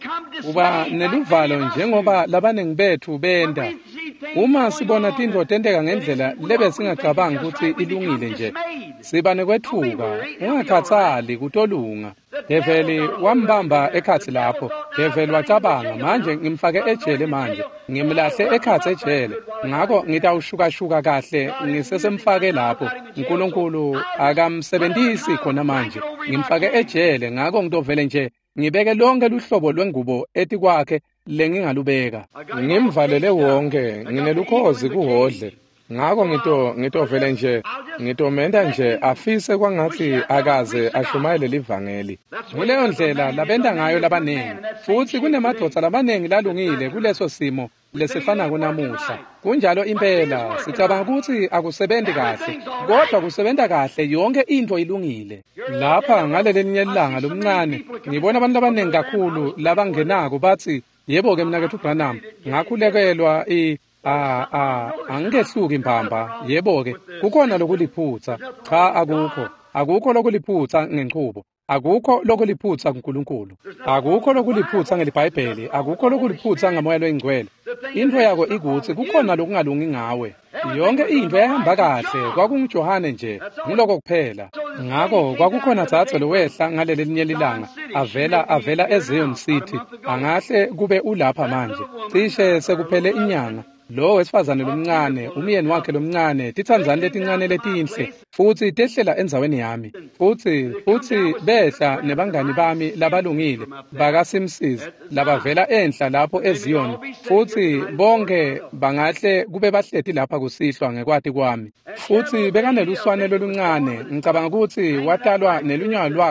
Uba neluvalo njengoba labanengi bethu benda. Uma sibona tintfo tenteka ngendlela lebe singacabanga ukuthi ilungile nje, siba nekwethuka, ungakhathali kutolunga. Develi wambamba ekhatsi lapho. Develi wacabanga manje ngimfake ejele manje, ngimlahle ekhatsi ejele. Ngako ngitawushukashuka kahle ngisesemfake lapho. uNkulunkulu akamsebentisi khona manje. Ngimfake ejele, ngako ngitovele nje ngibeke lonke luhlobo lwengubo ethi kwakhe lengingalubeka. Ngimvalele wonke, nginelukhozi kuhodle. Ngako ngito ngitovele nje ngitomenda nje afise kwangathi akaze ashumayele livangeli. Kuleyo ndlela labenda ngayo labanengi, futhi kunemadvodza labanengi lalungile kuleso simo lesifana kunamuhla. Kunjalo impela sicabanga ukuthi akusebenzi kahle, kodwa kusebenta kahle yonke into ilungile. Lapha ngalelinye ilanga lomncane ngibona abantu abanengi kakhulu labangenako bathi yebo-ke mnakethu uBranham ngakhulekelwa i Ah ah angikehluki impamba. Yebo-ke kukhona lokuliphutsa. Cha akukho. Akukho lokuliphutsa ngenqubo. Akukho lokuliphutsa kuNkulunkulu. Akukho lokuliphutsa ngelibhayibheli. Akukho lokuliphutsa ngamoya loyingcwele. Into yako ikuthi kukhona lokungalungi ngawe. Yonke into yahamba kahle, kwakunguJohane nje ngiloko kuphela. Ngako kwakukhona thathe lowehla ngaleli linye lilanga avela avela eZion City. Angahle kube ulapha manje. Cishe sekuphele inyanga. Lo wesifazane lomncane, umyeni wakhe lomncane, tithandzani letincane letinhle, futhi tehlela endzaweni yami. Futhi futhi behla nebangani bami labalungile bakaSimsizi labavela enhla lapho eZion. Futhi bonke bangahle kube bahleti lapha kusihlwa ngekwati kwami. Futhi bekaneluswane loluncane, ngicabanga ukuthi watalwa nelunyawo lwakhe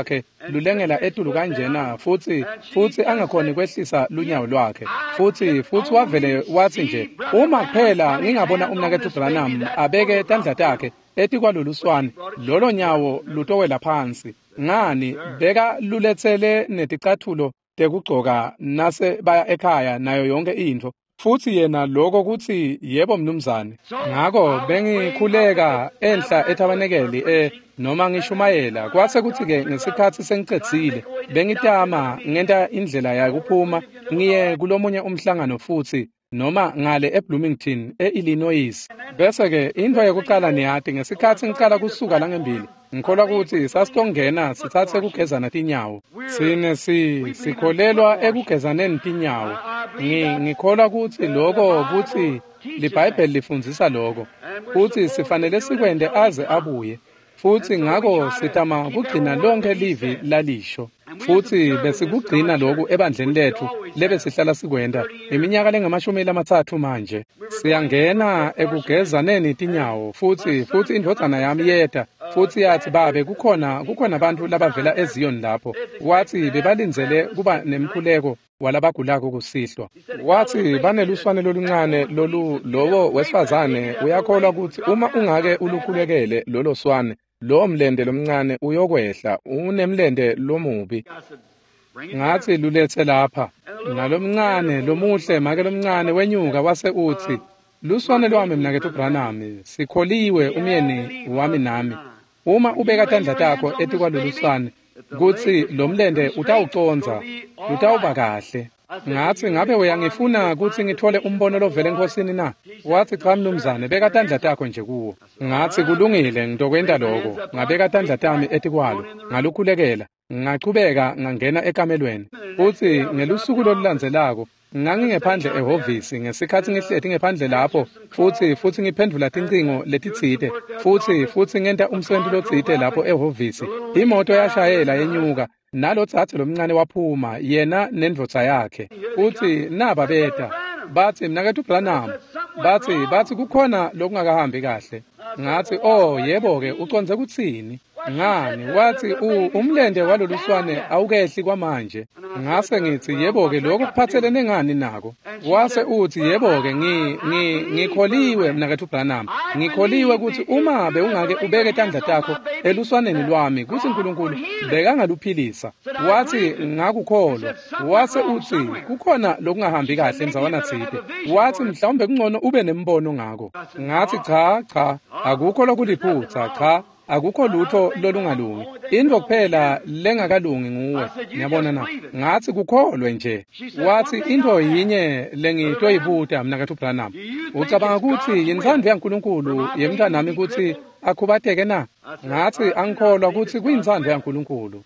lulengela etulu kanjena futhi futhi angakhoni kwehlisa lunyawo lwakhe futhi futhi wavele wathi nje uma kuphela ngingabona umnakethu Branham abeke tandla takhe ethi kwalolu swane lolo nyawo lutowela phansi ngani beka lulethele neticathulo tekugcoka nase baya ekhaya nayo yonke into futhi yena lokho kuthi yebo mnumzane ngako bengikhuleka enhla ethabanekeli eh noma ngishumayela kwase kuthi ke ngesikhathi sengicedzile bengitama ngenta indlela yakuphuma ngiye kulomunye umhlangano futhi noma ngale eBloomington eIllinois bese ke into yokuqala niyati ngesikhathi ngicala kusuka la ngembili ngikholwa ukuthi sasitongena sithathe kugezana tinyawo sine si sikholelwa ekugezaneni tinyawo ngikholwa ukuthi lokho ukuthi liBhayibheli lifundzisa lokho futhi sifanele sikwende aze abuye futhi ngako sitama kugcina lonke livi lalisho futhi besikugcina lokhu ebandleni lethu lebe sihlala sikwenda iminyaka lengamashumi amathathu manje siyangena ekugezaneni tinyawo futhi futhi indvodzana yami yeta futhi yathi babe kukhona kukhona abantu labavela eziyoni lapho wathi bebalinzele kuba nemkhuleko walabagulako kusihlwa wathi baneluswane loluncane lolu lowo wesifazane uyakholwa ukuthi uma ungake ulukhulekele lolo swane lo mlende lomncane uyokwehla unemlende lomubi ngathi lulethe lapha nalomncane lomuhle make lomncane wenyuka wase uthi luswane lwami mnakethu Branham sikholiwe umyeni wami nami uma ubeka tandla takho ethi kwalolu swane kuthi lo mlende utawuconza utawuba kahle ngathi ngabe uyangifuna ukuthi ngithole umbono lovela enkosini na wathi cha mnumzane beka tandla takho nje kuwo ngathi kulungile ngitokwenda lokho ngabeka tandla tami ethi kwalo ngalukhulekela ngaqhubeka ngangena ekamelweni futhi ngelusuku lolulandzelako ngangingephandle ehhovisi ngesikhathi ngihleti ngephandle lapho futhi futhi ngiphendula tincingo letitsite futhi futhi ngenta umsebenzi lotsite lapho ehhovisi imoto yashayela yenyuka nalo tsathe lomncane waphuma yena nendvodza yakhe futhi naba beta bathi mnakethu Branham bathi bathi kukhona lokungakahambi kahle ngathi oh yebo ke uconze kuthini ngani wathi umlende waloluswane awukehli kwamanje ngase ngithi yebo ke lokho kuphathelene ngani nako wase uthi yebo ke ngi ngikholiwe mnakethu Branham ngikholiwe ukuthi uma beungake ubeke tandla takho eluswaneni lwami kuthi uNkulunkulu bekangaluphilisa wathi ngakukholwa wase uthi kukhona lokungahambi kahle enzawana thide wathi mhlawumbe kungcono ube nembono ngako ngathi cha cha akukho lokuliphutha cha akukho lutho lolungalungi into kuphela lengakalungi nguwe ngiyabona na ngathi kukholwe nje wathi into yinye lengitoyibuta mnakethu Branham ucabanga ukuthi yinzando yaNkulunkulu yemntana nami ukuthi akhubateke na ngathi angikholwa ukuthi kuyinzando yaNkulunkulu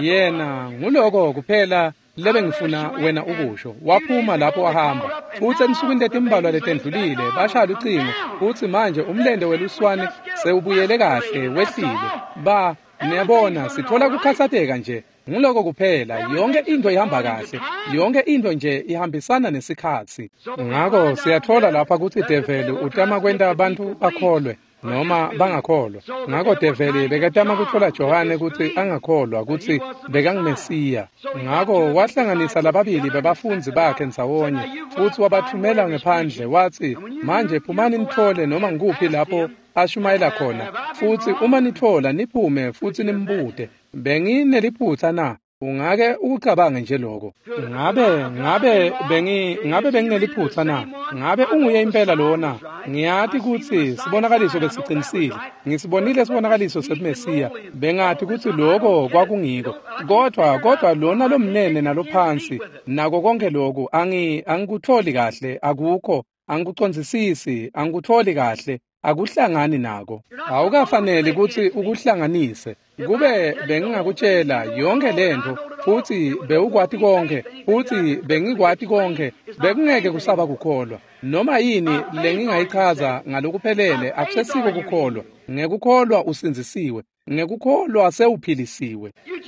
yena nguloko kuphela lebe ngifuna wena ukusho waphuma lapho wahamba futhi emsukwini letimbalwa letendlulile bashaya ucingo futhi manje umlende weluswane sewubuyele kahle wehlile ba niyabona sithola kukhathazeka nje ngiloko kuphela yonke into ihamba kahle yonke into nje ihambisana nesikhathi ngako siyathola lapha ukuthi develi utama kwenta abantu bakholwe noma bangakholwa ngako develi bekatama kuthola Johane ukuthi angakholwa ukuthi bekangimesiya ngako wahlanganisa lababili bebafunzi bakhe nsawonye futhi wabathumela ngephandle wathi manje phumani nithole noma ngikuphi lapho ashumayela khona futhi uma nithola niphume futhi nimbude bengineliphutha na ungake ucabange nje lokho ngabe ngabe bengi ngabe bengineliphutha na ngabe unguye impela lona ngiyathi ukuthi sibonakaliso besiqinisile ngisibonile sibonakaliso seMesiya bengathi ukuthi lokho kwakungiko kodwa kodwa lona lomnene nalophansi nako konke lokho angi angikutholi kahle akukho angikucondzisisi angikutholi kahle akuhlangani nako awukafanele ukuthi ukuhlanganise kube bengingakutshela yonke lento futhi bewukwati konke futhi bengikwati konke bekungeke kusaba kukholwa noma yini lengingayichaza ngalokuphelele akusesiko kukholwa ngekukholwa usinzisiwe ngekukholwa sewuphilisiwe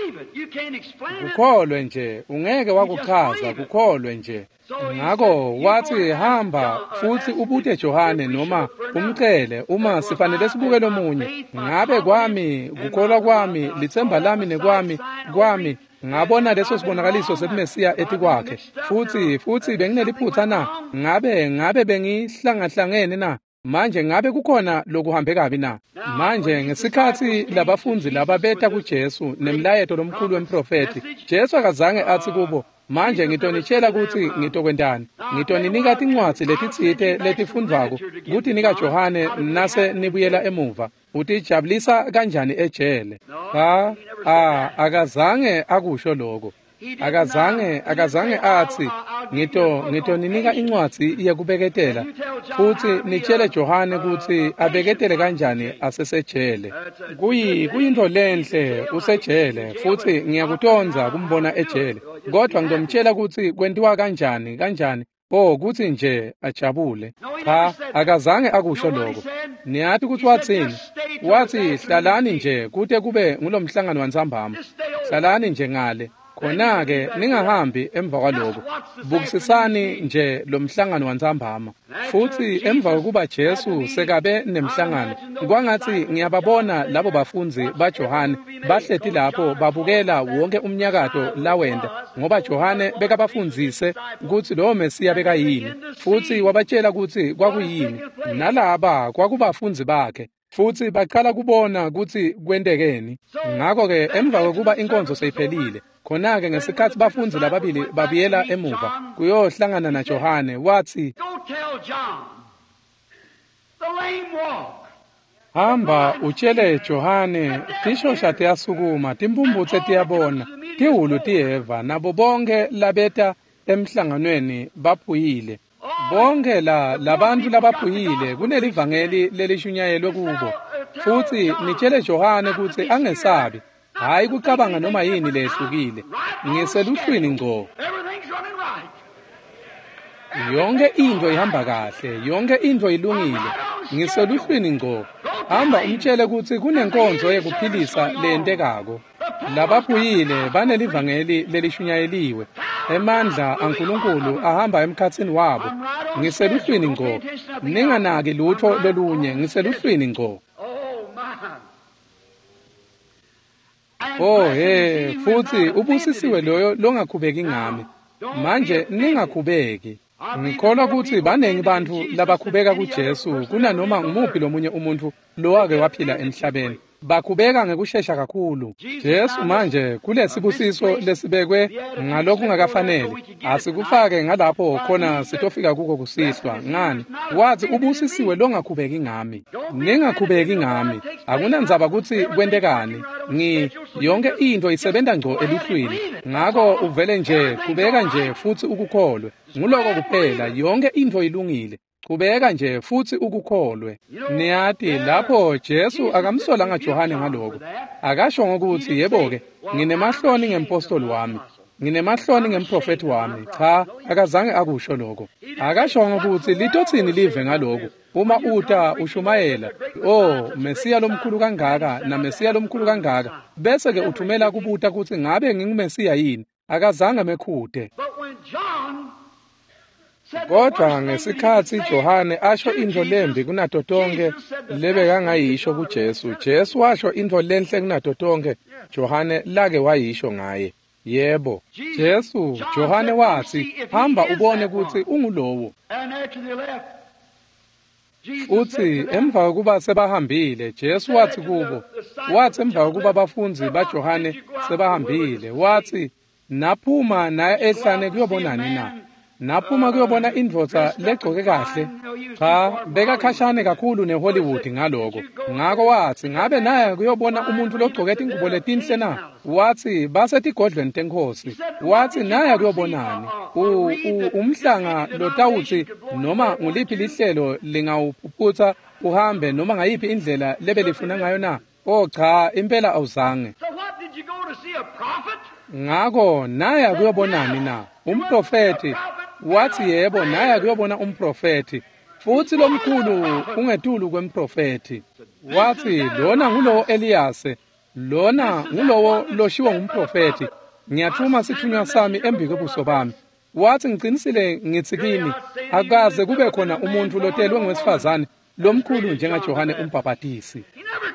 kukholwe nje, ungeke wakuchaza, kukholwe nje. Ngakho wathi hamba futhi ubude Johane noma umcele uma sifanele sibukele omunye. Ngabe kwami, kukholwa kwami, lithemba lami nekwami kwami ngabona leso sibonakaliso seMesiya ethi kwakhe. Futhi futhi bengineliphutha na? Ngabe ngabe bengihlangahlangene na? Manje ngabe kukhona lokuhambe kabi na? Manje ngesikhathi labafunzi laba beta kuJesu nemlayeto lomkhulu wemprofeti, Jesu akazange athi kubo, manje ngitonitshela ukuthi ngitokwendani, ngitoninika tincwadzi letitsite letifundvako kuti nika Johane nase nibuyela emuva uthi jabulisa kanjani ejele. Ha, ah, akazange akusho lokho. Akazange akazange athi ngito ngitoninika incwadzi yekubeketela futhi nitshele Johane ukuthi abeketele kanjani asesejele. Kuyi kuyinto lenhle usejele futhi ngiyakutonza kumbona ejele. Kodwa ngizomtshela ukuthi kwentiwa kanjani kanjani oh kuthi nje ajabule. Cha, akazange akusho lokho. Niyathi ukuthi wathini? Wathi hlalani nje kude kube ngulomhlangano wansambama. Hlalani nje ngale. Khona-ke ningahambi emva kwalokho. Bukisisani nje lo mhlangano wansambama. Futhi emva kokuba Jesu sekabe nemhlangano, kwangathi ngiyababona labo bafunzi baJohane bahlethi lapho babukela wonke umnyakato lawenda, ngoba Johane bekabafundzise ukuthi lo Mesiya bekayini, futhi wabatshela ukuthi kwakuyini, nalaba kwakubafunzi bakhe. Futhi baqala kubona ukuthi kwentekeni. Ngakho-ke emva kokuba inkonzo seyiphelile, khona-ke ngesikhathi bafunzi lababili babuyela emuva kuyohlangana naJohane, wathi, hamba utshele Johane tishosha tiyasukuma, timpumbutse tiyabona, tihulu tiyeva, nabo bonke labeta emhlanganweni baphuyile. Bonke la labantu labaphuyile kunelivangeli lelishunyayelwe kubo. Futhi nitshele Johane ukuthi angesabi, hayi kucabanga noma yini lehlukile. Ngiseluhlwini ngqo. Yonke into ihamba kahle, yonke into ilungile. Ngiseluhlwini ngqo. Hamba umtshele ukuthi kunenkonzo yekuphilisa lentekako. Labaphuyile banelivangeli lelishunyayeliwe. Emandla aNkulunkulu ahamba emkhatsini wabo. Ngiseluhlwini ngqo. Ninganaki lutho lolunye, ngiseluhlwini ngqo. Oh he, futhi ubusisiwe loyo longakhubeki ngami. Manje ningakhubeki. Ngikholwa ukuthi baningi bantu labakhubeka kuJesu kuna noma ngumuphi lomunye umuntu lowake waphila emhlabeni. Bakhubeka ngekushesha kakhulu. Jesu manje kulesibusiso lesibekwe ngalokhu ngakafanele. Asikufake ngalapho khona sitofika kuko kusihlwa. Ngani? Wathi ubusisiwe longakhubeki ngami. Ningakhubeki ngami. Akunandzaba ukuthi kwentekani. Ngi yonke into isebenta ngqo eluhlwini. Ngakho uvele nje qhubeka nje futhi ukukholwe. Nguloko kuphela yonke into ilungile. Qhubeka nje futhi ukukholwe. Niyathi lapho Jesu akamsolanga Johane ngaloko. Akasho ngokuthi yebo-ke nginemahloni ngempostoli wami, nginemahloni ngemprofeti wami. Cha, akazange akusho lokho. Akasho ngokuthi litotsini live ngaloko. Uma uta ushumayela, oh Mesiya lomkhulu kangaka na Mesiya lomkhulu kangaka, bese ke uthumela kubuta ukuthi ngabe ngingumesiya yini. Akazange mekhude. Kodwa ngesikhathi Johane asho into lembi kunato tonke lebekangayisho kuJesu, Jesu washo into lenhle kunato tonke Johane lake wayisho ngaye. Yebo, Jesu, Johane wathi, hamba ubone ukuthi ungulowo. Uthi emva kokuba sebahambile, Jesu wathi kubo, wathi emva kokuba abafunzi baJohane sebahambile, wathi naphuma naye ehlane kuyobonani na? Naphuma kuyobona indvodza legcoke kahle. Cha, bekakhashane kakhulu neHollywood ngaloko. Ngako wathi ngabe naye kuyobona umuntu logcoke ingubo letinhle na? Wathi basetigodlweni tenkosi. Wathi naye kuyobonani? Umhlanga lotawuthi noma nguliphi lihlelo lingawuphuputha uhambe noma ngayiphi indlela lebelifuna ngayo na? Oh cha, impela awuzange. So what did you go to see, a prophet? Ngako naye kuyobonani na? Umprofeti. Wathi yebo naye kuyobona umprofeti. Futhi lomkhulu ungetulu kwemprofeti. Wathi lona ngulo Eliyase. lona ngulowo loshiwo ngumprofeti, ngiyathuma sithunywa sami embi kobuso bami. Wathi ngiqinisile ngithi kini, akaze kube khona umuntu lotelwe ngowesifazane lomkhulu njengaJohane uMbhaphatisi.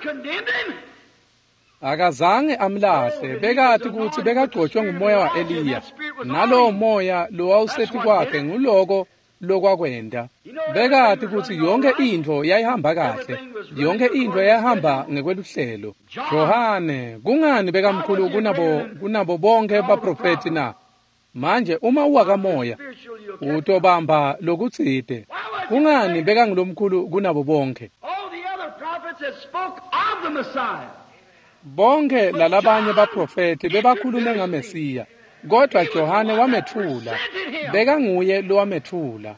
Akazange amlahle, bekathi ukuthi bekagcotshwe ngumoya wa Eliya, nalowo moya lo wawusethi kwakhe nguloko lokwakwenda. Bekathi ukuthi yonke into yayihamba kahle, yonke into yayihamba ngekweluhlelo. Johane, kungani bekamkhulu kunabo kunabo bonke abaprofeti na? Manje uma uwakamoya utobamba lokutside. Kungani bekangilomkhulu kunabo bonke? Bonke lalabanye baprofeti bebakhulume ngaMesiya, kodwa Johane wamethula. Bekanguye lo wamethula.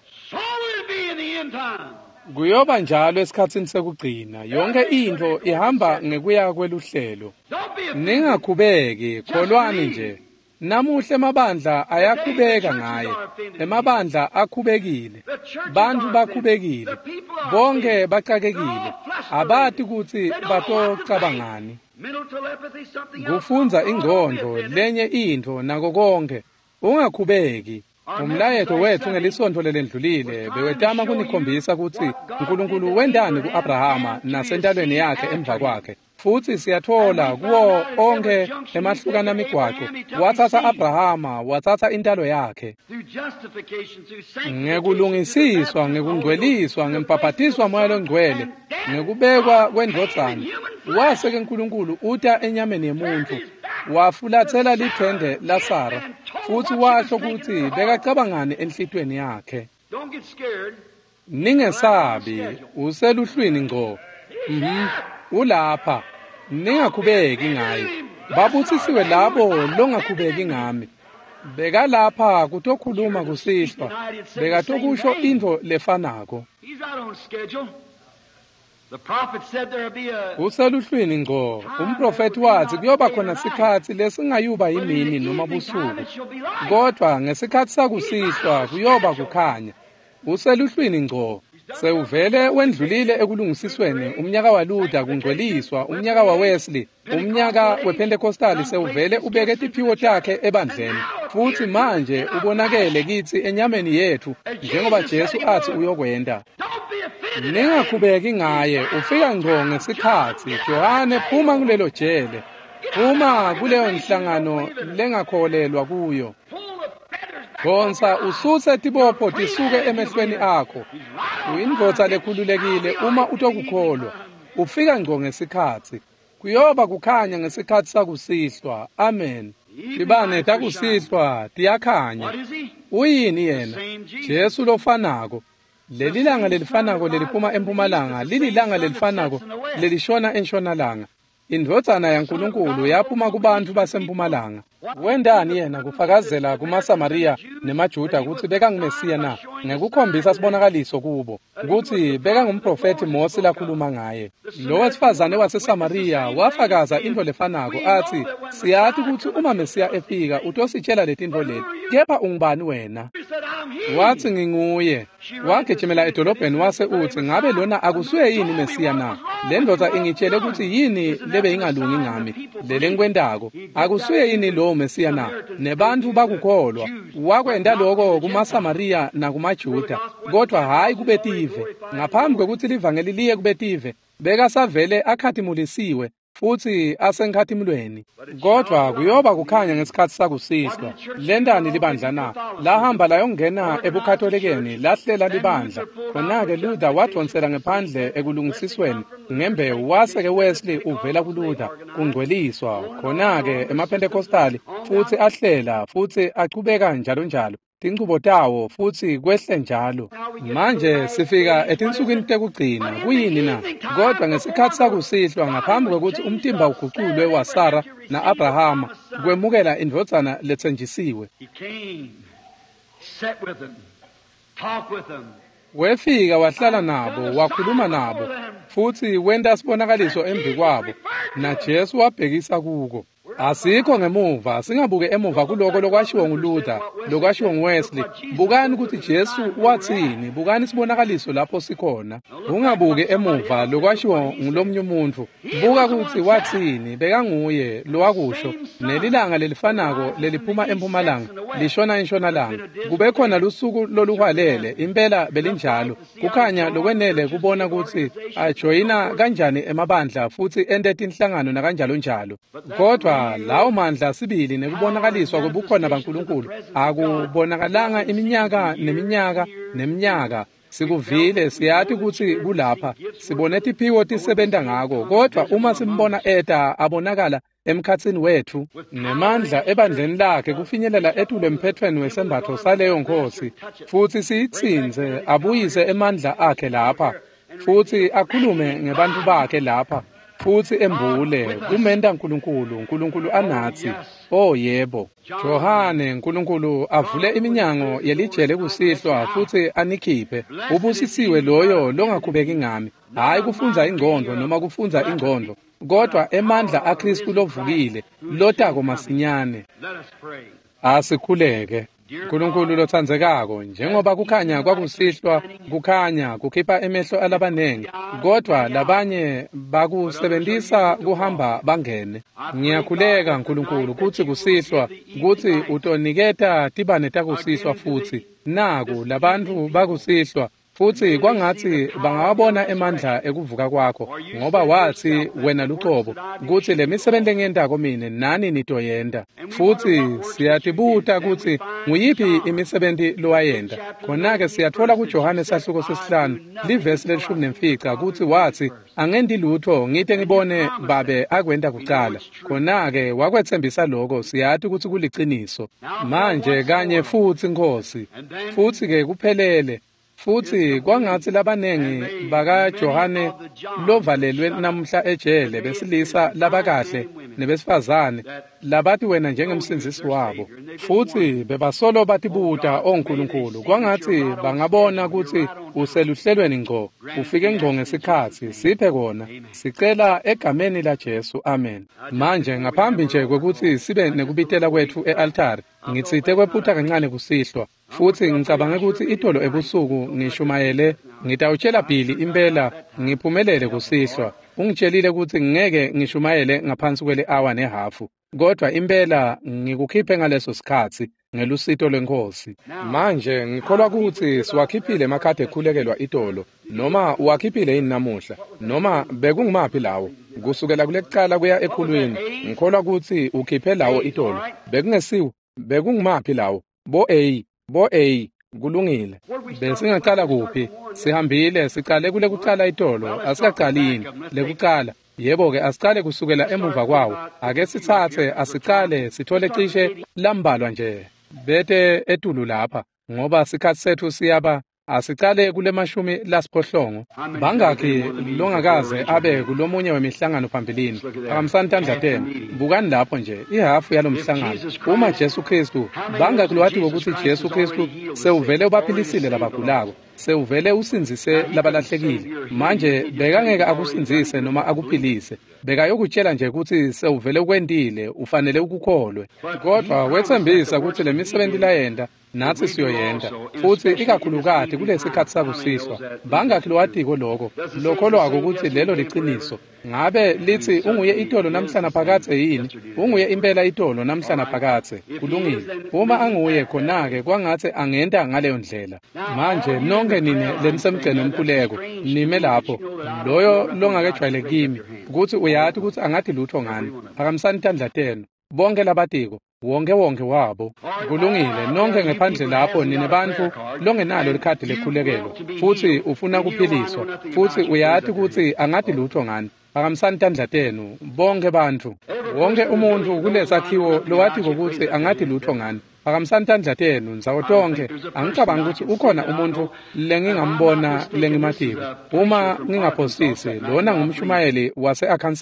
Kuyoba njalo esikhatsini sekugcina, yonke into ihamba ngekuya kweluhlelo. Ningakhubeki, kholwani nje. Namuhle emabandla ayakhubeka ngaye, emabandla akhubekile, bantu bakhubekile, bonke bacakekile, abathi ukuthi batocabangani. Kufunza ingqondo lenye into nako konke, ungakhubeki. Umlayeto wethu ngelisonto lelendlulile bewetama kunikhombisa ukuthi uNkulunkulu wendani ku-Abrahama nasentalweni yakhe emva kwakhe. Futhi siyathola kuwo onke emahlukana migwaqo, wathatha Abrahama, wathatha intalo yakhe. Ngekulungisiswa, ngekungcweliswa, ngempaphatiswa moya longcwele, ngekubekwa kwendlodzana, waseke uNkulunkulu uta enyameni yemuntu, wafulathela likhende laSara, futhi washo ukuthi bekacabangani enhlitweni yakhe. Ningesabi, useluhlwini ngqo. Mhm. Ulapha, ningakhubeki ngaye. Babuthisiwe labo longakhubeki ngami. Beka lapha kutokhuluma kusihlwa. Beka tokusho into lefanako. Useluhlwini ngqo. Umprofeti wathi kuyoba khona isikhathi lesingayuba yimini noma busuku. Kodwa ngesikhathi sakusihlwa kuyoba kukhanya. Useluhlwini ngqo. Sewuvele wendlulile ekulungisisweni, umnyaka waLuther kungcweliswa, umnyaka waWesley, umnyaka wePentecostali sewuvele ubeke tiphiwo takhe ebandleni. Futhi manje ubonakele kithi enyameni yethu njengoba Jesu athi uyokwenda. Ningakhubeki ngaye, ufika ngqo ngesikhathi. Johane, phuma kulelo jele, phuma kuleyo nhlangano lengakholelwa kuyo. Bonsa ususe tibopho tisuke emehlweni akho. Uyindvodza lekhululekile uma utokukholwa. Ufika ngqo ngesikhathi. Kuyoba kukhanya ngesikhathi sakusihlwa. Amen. Tibane takusihlwa tiyakhanya. Uyini yena? Jesu lofanako. Leli langa lelifanako leliphuma empumalanga, lili langa lelifanako lelishona entshonalanga. Indvodzana yaNkulunkulu yaphuma kubantu basempumalanga. Wendani yena kufakazela kumaSamariya nemaJuda ukuthi bekangumesiya na, ngekukhombisa sibonakaliso kubo ukuthi bekangumprofeti Mose lakhuluma ngaye. Lo wesifazane waseSamariya wafakaza into lefanako athi, siyathi ukuthi uma Mesiya efika utositshela letinto leti, kepha ungubani wena? Wathi nginguye. Wagijimela edolobheni wase uthi, ngabe lona akusuye yini Mesiya na? Le ndoda ingitshele ukuthi yini lebe ingalungi ngami, lele ngikwendako, akusuye yini lo Mesiya na? Nebantu bakukholwa. Wakwenda lokho kumaSamariya nakumaJuda, kodwa hayi kubetive. Ngaphambi kokuthi livangeli liye kubetive, bekasavele akhathimulisiwe futhi asenkathimulweni. Kodwa kuyoba kukhanya ngesikhathi sakusihlwa. Lendani libandla na, lahamba layongena ebukatholikeni, lahlela libandla. Khona-ke Luther wadonsela ngephandle ekulungisisweni, ngembewu waseke Wesley uvela kuLuther, kungcweliswa. Khona-ke emaPentecostali futhi ahlela futhi achubeka njalo njalo. Tincubo tawo futhi kwehle njalo. Manje sifika etinsukwini tekugcina, kuyini na? Kodwa ngesikhathi sakusihlwa ngaphambi kokuthi umtimba uguqulwe waSara na-Abrahama kwemukela indvodzana lethenjisiwe. Wefika wahlala nabo, wakhuluma nabo, futhi wenda sibonakaliso embi kwabo, na Jesu wabhekisa kuko. asikho ngemuva singabuke emuva kuloko lokwashiwo nguLuther lokwashiwo nguWesley. Bukani ukuthi Jesu wathini, bukani isibonakaliso lapho sikhona. Ungabuke emuva lokwashiwo ngulomunye umuntu, buka ukuthi wathini, bekanguye lowakusho nelilanga lelifanako leliphuma empumalanga lishona entshonalanga. Kube khona lusuku loluhwalele impela belinjalo, kukhanya lokwenele kubona ukuthi ajoyina kanjani emabandla futhi entethe inhlangano nakanjalo njalo. Kodwa lawo mandla sibili nekubonakaliswa kobukhona baNkulunkulu akubonakalanga iminyaka neminyaka neminyaka. Sikuvile siyathi ukuthi kulapha sibone tiphiwo tisebenta ngako, kodwa uma simbona eta abonakala emkhatsini wethu nemandla ebandleni lakhe kufinyelela etule emphethweni wesembatho saleyo nkosi, futhi siyitsinze abuyise emandla akhe lapha, futhi akhulume ngebantu bakhe lapha, futhi embule kumenda uNkulunkulu. uNkulunkulu anathi, oh yebo, Johane, uNkulunkulu avule iminyango yelijele kusihlwa futhi anikhiphe. Ubusisiwe loyo longakhubeki ngami, hayi kufunza ingqondo noma kufunza ingqondo, kodwa emandla aKristu lovukile lotako masinyane. Asikhuleke. uNkulunkulu lothandzekako, njengoba kukhanya kwakusihlwa kukhanya kukhipha emehlo alabanengi, kodwa labanye bakusebenzisa kuhamba bangene. Ngiyakhuleka uNkulunkulu kuthi kusihlwa kuthi utoniketa tibane takusihlwa futhi naku labantu bakusihlwa futhi kwangathi bangawabona emandla ekuvuka kwakho, ngoba wathi wena luqobo ukuthi lemisebenzi engiyentako mina nani nitoyenda. Futhi siyatibuta ukuthi nguyiphi imisebenzi lowayenda. Khona-ke siyathola kuJohane sahluko sesihlanu livesi lelishumi nemfica kuthi wathi angendi lutho ngite ngibone babe akwenda kuqala. Khona-ke wakwethembisa lokho, siyathi ukuthi kuliciniso manje kanye futhi Nkosi. Futhi-ke kuphelele futhi kwangathi labanengi bakaJohane lovalelwe namhla ejele besilisa labakahle nebesifazane labathi wena njengemsindisi wabo, futhi bebasolo batibuta oNkulunkulu. Kwangathi bangabona ukuthi useluhlelweni ngqo, ufike ngqo ngesikhathi. Siphe kona sicela egameni laJesu, amen. Manje ngaphambi nje kwekuthi sibe nekubitela kwethu e-altari, ngitsithe kwephutha kancane kusihlwa, futhi ngicabange ukuthi itolo ebusuku ngishumayele ngitawutshela Bhili impela ngiphumelele kusihlwa. Ungitshelile ukuthi ngeke ngishumayele ngaphansi kwele hour nehafu, kodwa impela ngikukhiphe ngaleso sikhathi ngelusito lwenkosi. Manje ngikholwa ukuthi siwakhiphile emakhadi ekhulekelwa itolo, noma uwakhiphile yini namuhla, noma bekungumaphi lawo kusukela kule kuqala kuya ekhulwini. Ngikholwa ukuthi ukhiphe lawo itolo. Bekungesiwo, bekungumaphi lawo? Bo A bo A kulungile. Besingaqala kuphi? Sihambile siqale kule kuqala itolo, asikaqali yini lekuqala? Yebo ke asiqale kusukela emuva kwawo. Ake sithathe asiqale sithole cishe lambalwa nje bete etulu lapha, ngoba sikhathi sethu siyaba. Asiqale kule mashumi lasiphohlongo. Bangakhi longakaze abe kulomunye wemihlangano phambilini akamsantandla ten. Bukani lapho nje ihafu yalomhlangano. Uma Jesu Kristu bangakhi lwathi ukuthi Jesu Kristu sewuvele ubaphilisile labagulako, sewuvele usinzise labalahlekile. Manje bekangeke akusinzise noma akuphilise, bekayokutshela nje ukuthi sewuvele ukwendile ufanele ukukholwe. Kodwa wethembisa ukuthi lemisebenzi layenda nathi siyoyenda, futhi ikakhulukati kulesikhathi sakusihlwa. Bangakhi lowatiko lokho lokholwako ukuthi lelo liqiniso. Ngabe lithi unguye itolo namhlanje phakathe yini? Unguye impela itolo namhlanje phakathe. Kulungile. Uma anguye khona-ke kwangathi angenta ngaleyo ndlela. Manje nonke nine lemsemgcene omkhuleko nime lapho. Loyo longakejwayele kimi ukuthi uyathi ukuthi angathi lutho ngani. Phakamisani tandla tenu bonke labatiko wonke wonke wabo. Kulungile nonke ngephandle lapho nine bantu longenalo likhadi lekhulekelo, futhi ufuna kuphiliswa, futhi uyathi ukuthi angathi lutho ngani. Phakamisani tandla tenu bonke bantu, wonke umuntu kulesakhiwo lowathi ukuthi angathi lutho ngani. Phakamisani tandla tenu nzawo tonke. Angicabanga ukuthi ukhona umuntu lengingambona lengimathiko. Uma ngingaphosisi lona ngumshumayeli wase-Arkansas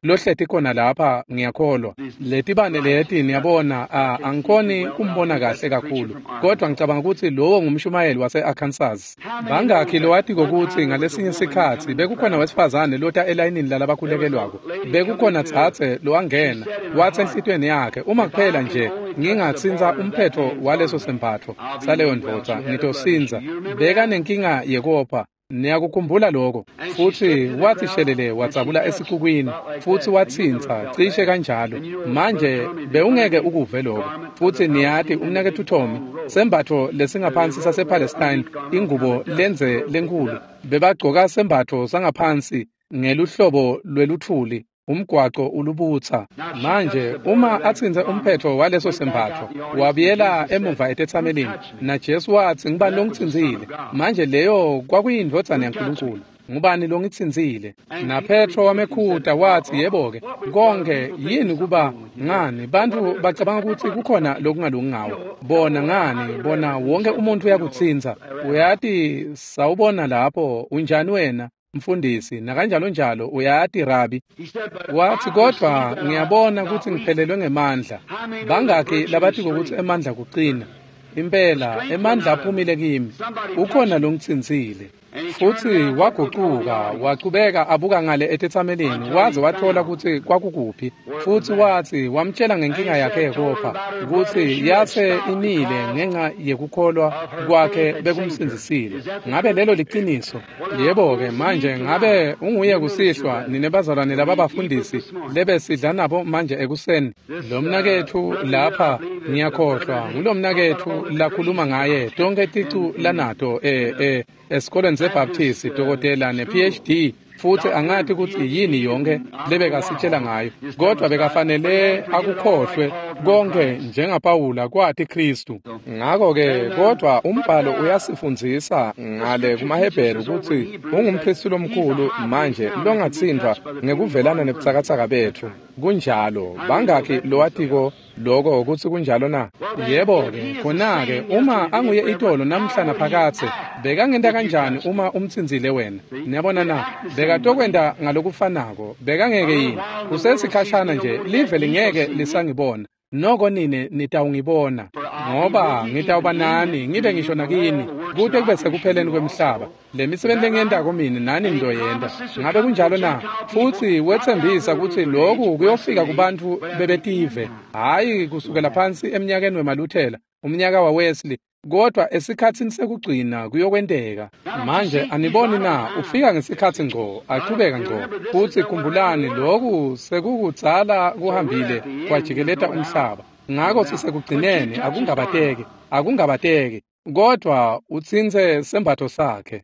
lohleti khona lapha ngiyakholwa letibane leti niyabona angikhoni kumbona kahle kakhulu kodwa ngicabanga ukuthi lowo ngumshumayeli wase-Arkansas bangakhi lowathi kokuthi ngalesinye isikhathi bekukhona wesifazane lota elayinini lalabakhulekelwako bekukhona tsatse lowangena wathi enhlitweni yakhe uma kuphela nje ngingatsinza umphetho waleso sembatho saleyo ndvodza ngitosinza beka nenkinga yekopha niyakukhumbula lokho futhi wathi shelele watsabula esikukwini futhi watsinza cishe kanjalo manje bewungeke ukuve lokho futhi niyathi umnakethu Tommy sembatho lesingaphansi sasePalestine ingubo lenze lenkulu bebagcoka sembatho sangaphansi ngeluhlobo lweluthuli umgwaqo ulubutha manje uma atsinze umphetho waleso sembatho wabiyela emuva etethamelini naJesu wathi ngibani longitsinzile manje leyo kwakuyindvodzana yaNkulunkulu ngubani longitsinzile naPetro wamekhuta wathi yebo-ke konke yini kuba ngani bantu bacabanga ukuthi kukhona lokungalungawo bona ngani bona wonke umuntu uyakutsinza uyathi sawubona lapho unjani wena mfundisi nakanjalo njalo uyathi rabi wathi kodwa ngiyabona ukuthi ngiphelelwe ngemandla bangakhi labathi ukuthi emandla kuqina impela emandla aphumile kimi ukhona longitsinzile futhi waguquka waqhubeka abuka ngale etethamelini waze wathola ukuthi kwakukuphi futhi wathi wamtshela ngenkinga yakhe ekopha ukuthi yase imile ngenxa yekukholwa kwakhe bekumsinzisile ngabe lelo liqiniso yebo-ke manje ngabe unguye kusihlwa ninebazalwane lababafundisi lebe sidla nabo manje ekuseni lo mnakethu lapha ngiyakhohlwa ngulo mnakethu lakhuluma ngaye tonke ticu lanato eh eh esikoleni sebaptist dokotela ne-P H D futhi angathi ukuthi yini yonke lebekasitshela ngayo kodwa bekafanele akukhohlwe konke njengapawula kwathi Kristu ngakho-ke kodwa umbhalo uyasifundzisa ngale kumaHebheru ukuthi ungumphristi omkhulu manje longatsindwa ngekuvelana nebutsakatsaka bethu kunjalo bangakhi lowathiko lokho ukuthi kunjalo na yebo-ke khona-ke uma anguye itolo namhlanje phakathe bekangenta kanjani uma umtsinzile wena niyabona na bekatokwenda ngalokufanako bekangeke yini kusesikhashana nje live lingeke lisangibona noko nine nitawungibona ngoba ngitawuba nani ngibe ngisho nakini kude kube sekupheleni kwemhlaba le misebenzi engiyendako mina nani niyoyenda ngabe kunjalo na futhi wethembisa ukuthi lokhu kuyofika kubantu bebetive hayi kusukela phansi eminyakeni wemaluthela umnyaka waWesley kodwa esikhathini sekugcina kuyokwendeka manje aniboni na ufika ngesikhathi ngqo aqhubeka ngqo futhi khumbulani lokhu sekukudzala kuhambile kwajikeleta umhlaba ngakho sisekugcineni akungabateki akungabateki kodwa utsinze sembatho sakhe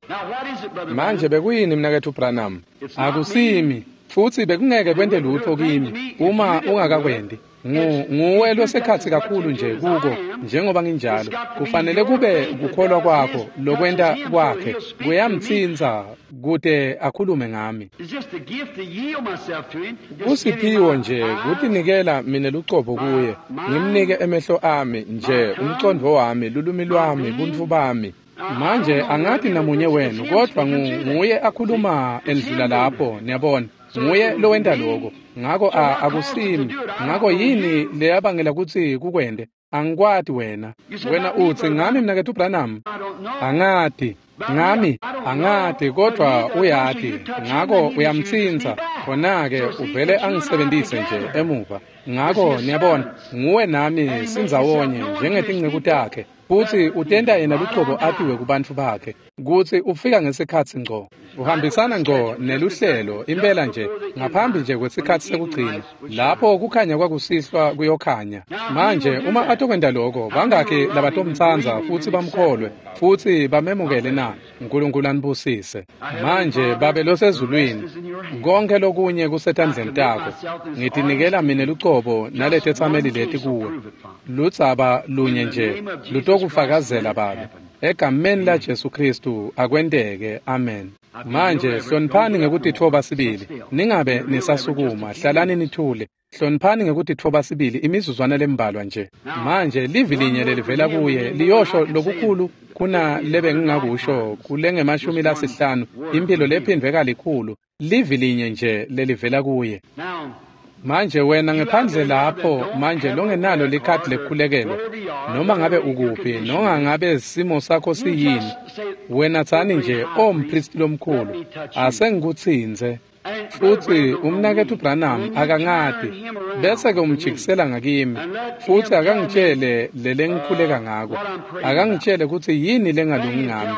manje bekuyini mnakethu Branham akusimi futhi bekungeke kwente lutho kimi uma ungakakwendi nguwe losekhathi kakhulu nje kuko njengoba nginjalo kufanele kube ukukholwa kwakho lokwenta kwakhe kuyamtsinza kude akhulume ngami kusiphiwo nje kuthi nikela mina lucobo kuye ngimnike emehlo ami nje umcondo wami lulumi lwami buntfu bami manje angathi namunye wenu kodwa nguye akhuluma endlula lapho niyabona nguye lo wenda lokho ngakho akusimi ngakho yini leyabangela ukuthi kukwende angikwati wena wena uthi ngami mnakethu Branham angathi ngami angathi kodwa uyathi ngakho uyamtsinza khona-ke uvele angisebenzise nje emuva ngakho niyabona nguwe nami sinzawonye njengetinceku takhe futhi utenta yena lucobo atiwe kubantu bakhe kuthi ufika ngesikhathi ngqo uhambisana ngqo neluhlelo impela nje ngaphambi nje kwesikhathi sekugcina lapho kukhanya kwakusihlwa kuyokhanya manje uma atokwenda lokho bangakhi labatomtsanza futhi bamkholwe futhi bamemukele na uNkulunkulu anibusise manje babe losezulwini konke lokunye kusetandleni takho ngithi nikela mina lucobo nalethethameli leti kuwe lutsaba lunye nje lutokufakazela babe egameni la Jesu Kristu akwendeke. Amen. Manje hloniphani ngekuthi thoba sibili, ningabe nisasukuma, hlalani nithule. Hloniphani ngekuthi thoba sibili, imizuzwana lembalwa nje. Manje livi linye lelivela kuye, liyosho lokukhulu kuna lebe ngingakusho kule ngemashumi lasihlanu, impilo lephindwe kalikhulu. Livi linye nje lelivela kuye. Manje wena ngephandle lapho manje longenalo likhadi lekukhulekelo, noma ngabe ukuphi, noma ngabe simo sakho siyini, wena tsani nje ompristi lomkhulu, asengikutsinze. Futhi umnakethu Branham akangadi, bese ke umjikisela ngakimi, futhi akangitshele lele ngikhuleka ngako, akangitshele ukuthi yini lengalungi ngami,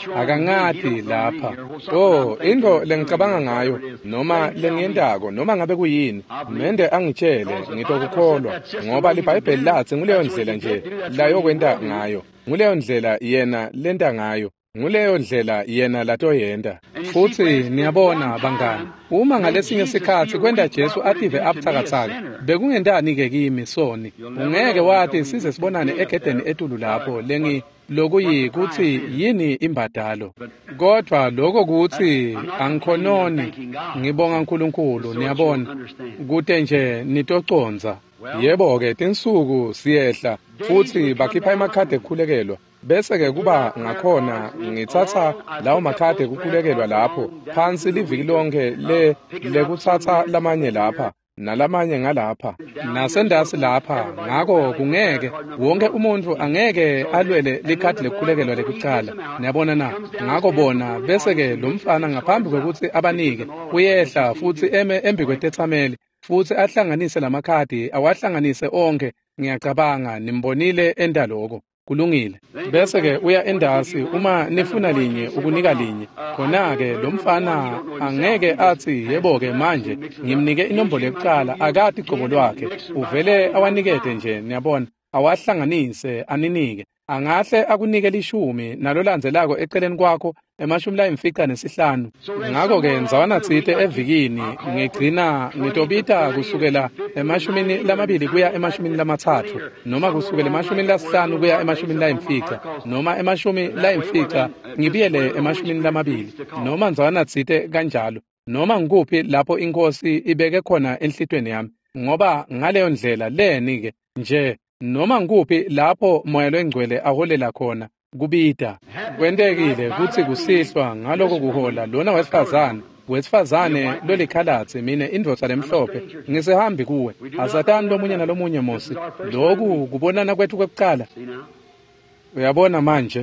akangadi lapha. Oh, into lengicabanga ngayo, noma lengiyendako, noma ngabe kuyini, mende angitshele, ngitokukholwa, ngoba libhayibheli lathi nguleyo ndlela nje layokwenta ngayo, nguleyo ndlela yena lenta ngayo. Nguleyo ndlela yena latoyenda. Futhi niyabona bangani, uma ngalesinye isikhathi kwenda Jesu ative abuthakathaka, bekungentani ke kimi soni. Ungeke wathi size sibonane egedeni etulu lapho lengi lokuyi kuthi yini imbadalo. Kodwa lokho kuthi angikhononi, ngibonga uNkulunkulu, niyabona. Kude nje nitoconza. Yebo ke tinsuku siyehla, futhi bakhipha emakhadi ekukhulekelwa. Bese ke kuba ngakhona ngithatha lawo makhadi ekukhulekelwa lapho phansi liviki lonke le lekuthatha lamanye lapha nalamanye ngalapha nasendasi lapha. Ngako kungeke wonke umuntu angeke alwele likhadi lekukhulekelwa lekucala, niyabona na. Ngako bona bese ke lo mfana ngaphambi kokuthi abanike uyehla futhi eme embi kwetethameli, futhi ahlanganise lamakhadi awahlanganise onke. Ngiyacabanga nimbonile endaloko. Kulungile. Bese ke uya endasi uma nifuna linye ukunika linye. Khona ke lo mfana angeke athi yebo ke manje ngimnike inombolo yokuqala akade igcobo lwakhe, uvele awanikete nje, niyabona, awahlanganise aninike. Angahle akunike lishumi nalo landzelako eceleni kwakho emashumi la imfica nesihlanu. Ngako ke nzawana tsite evikini ngigcina ngitobita kusukela emashumini lamabili kuya emashumini lamathathu, noma kusukela emashumini lasihlanu kuya emashumini la imfica, noma emashumi la imfica ngibiyele emashumini lamabili, noma nzawana tsite kanjalo, noma ngikuphi lapho inkosi ibeke khona enhlitweni yami, ngoba ngaleyo ndlela leni ke nje noma ngikuphi lapho moya lwengcwele aholela khona kubida. Kwendekile kuthi kusihlwa ngaloko kuhola lona wesifazane wesifazane lolikhalatsi, mina indvodza lemhlophe ngisehambi kuwe, asatani lomunye nalomunye mosi. Lokhu kubonana kwethu kwekuqala. Uyabona manje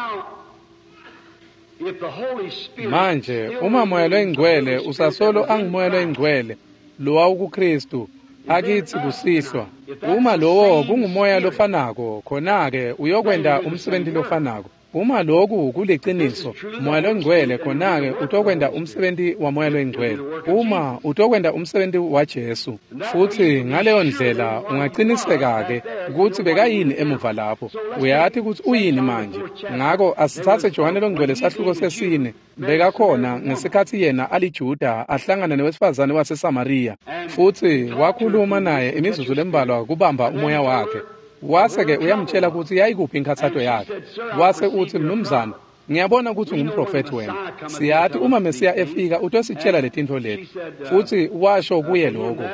manje uma moya lwengcwele usasolo angimoya lwengcwele lowa ukuKristu akithi kusihlwa. Uma lowo kungumoya lofanako, khona-ke uyokwenda umsebenzi lofanako. Uma lokhu kuliqiniso moya lwengcwele, khona-ke utokwenda umsebenzi wa moya lwengcwele. Uma utokwenda umsebenzi wa Jesu, futhi ngaleyo ndlela ungaqiniseka-ke ukuthi bekayini emuva lapho, uyathi ukuthi uyini manje. Ngako asithathe Johane longcwele sahluko sesine, bekakhona ngesikhathi yena aliJuda ahlangana nowesifazane waseSamariya, futhi wakhuluma naye imizuzu lembalwa kubamba umoya wakhe. Wase-ke uyamtshela ukuthi yayikuphi inkathatho yakhe. Wase uthi, mnumzane, ngiyabona ukuthi ungumprofethi wena. Siyathi uma Mesiya efika utositshela letinto leti. Futhi washo kuye lokho.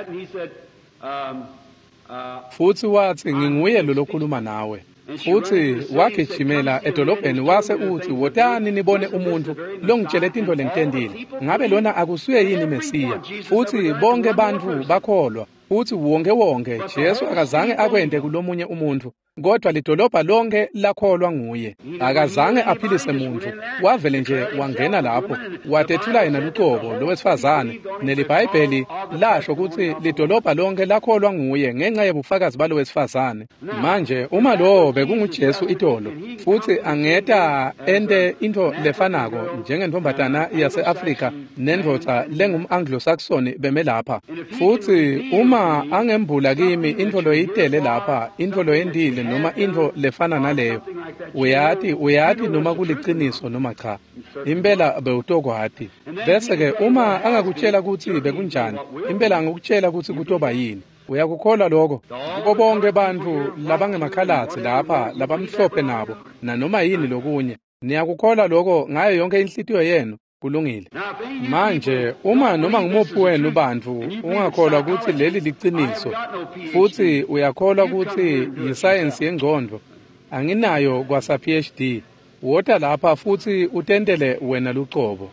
Futhi wathi nginguye lo lokhuluma nawe. Futhi wagijimela edolobheni wase uthi, wotani nibone umuntu longitshela izinto lengitendile. Ngabe lona akusuye yini Mesiya? Futhi bonke bantu bakholwa. Uthi wonke wonke Jesu akazange akwende kulomunye umuntu, kodwa lidolobha lonke lakholwa nguye. Akazange aphilise muntu, wavele nje wangena lapho watethula yena luqobo lowesifazane. NeliBhayibheli lasho ukuthi lidolobha lonke lakholwa nguye ngenxa yebufakazi balo wesifazane. Manje uma lo bekunguJesu itolo, futhi angeta ende into lefanako njengentombatana yase-Afrika nendvodza lengum-Anglo-Saxon beme lapha, futhi uma angembula kimi into loyitele lapha, into loyendile noma into lefana naleyo, uyathi uyathi noma kuliqiniso noma cha, impela bewutokwati. Bese ke uma angakutshela ukuthi bekunjani, impela angakutshela ukuthi kutoba yini. Uyakukholwa lokho? Kubo bonke banthu labangemakhalatsi lapha labamhlophe nabo nanoma yini lokunye. Niyakukholwa lokho ngayo yonke inhlitiyo yenu? Kulungile. Manje uma noma ngumuphi wenu banthu ungakholwa ukuthi leli liciniso futhi uyakholwa ukuthi yisayensi yengqondo, anginayo kwasa P H D, wota lapha futhi utendele wena lucobo.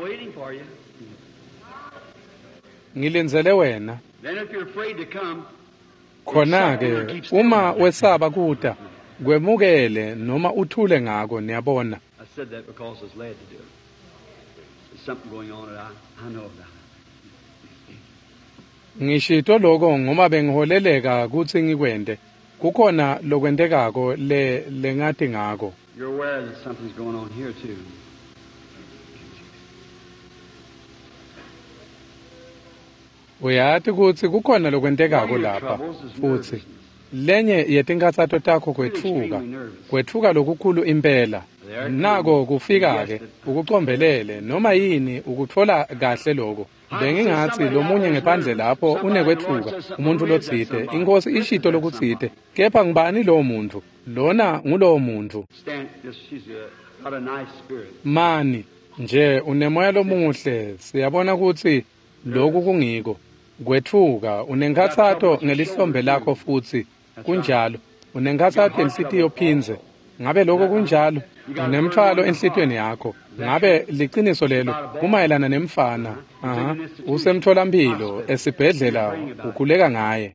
Ngilenzele wena. Khona-ke uma wesaba kuta kwemukele noma uthule ngako. Niyabona, ngishito lokho ngoba bengiholeleka ukuthi ngikwende. Kukhona lokwentekako le lengathi ngako. You're aware that something's going on here too. Uyathi ukuthi kukhona lokwentekako lapha futhi lenye yetinkathato takho kwethuka kwethuka lokukhulu impela. Nako kufika-ke ukucombelele noma yini ukuthola kahle lokho. Bengingathi lo munye ngephandle lapho unekwethuka umuntu lotsite inkosi ishito lokutsite, kepha ngibani lowo muntu? Lona ngulowo muntu. Mani nje unemoya lomuhle, siyabona ukuthi lokhu kungiko. Kwethuka unenkathato ngelihlombe lakho futhi kunjalo unenkathato enhlitiyo phinze. Ngabe lokho kunjalo? Unemthwalo enhlitweni yakho. Ngabe liqiniso lelo kumayelana nemfana? Aha, usemtholampilo esibhedlela ukhuleka ngaye.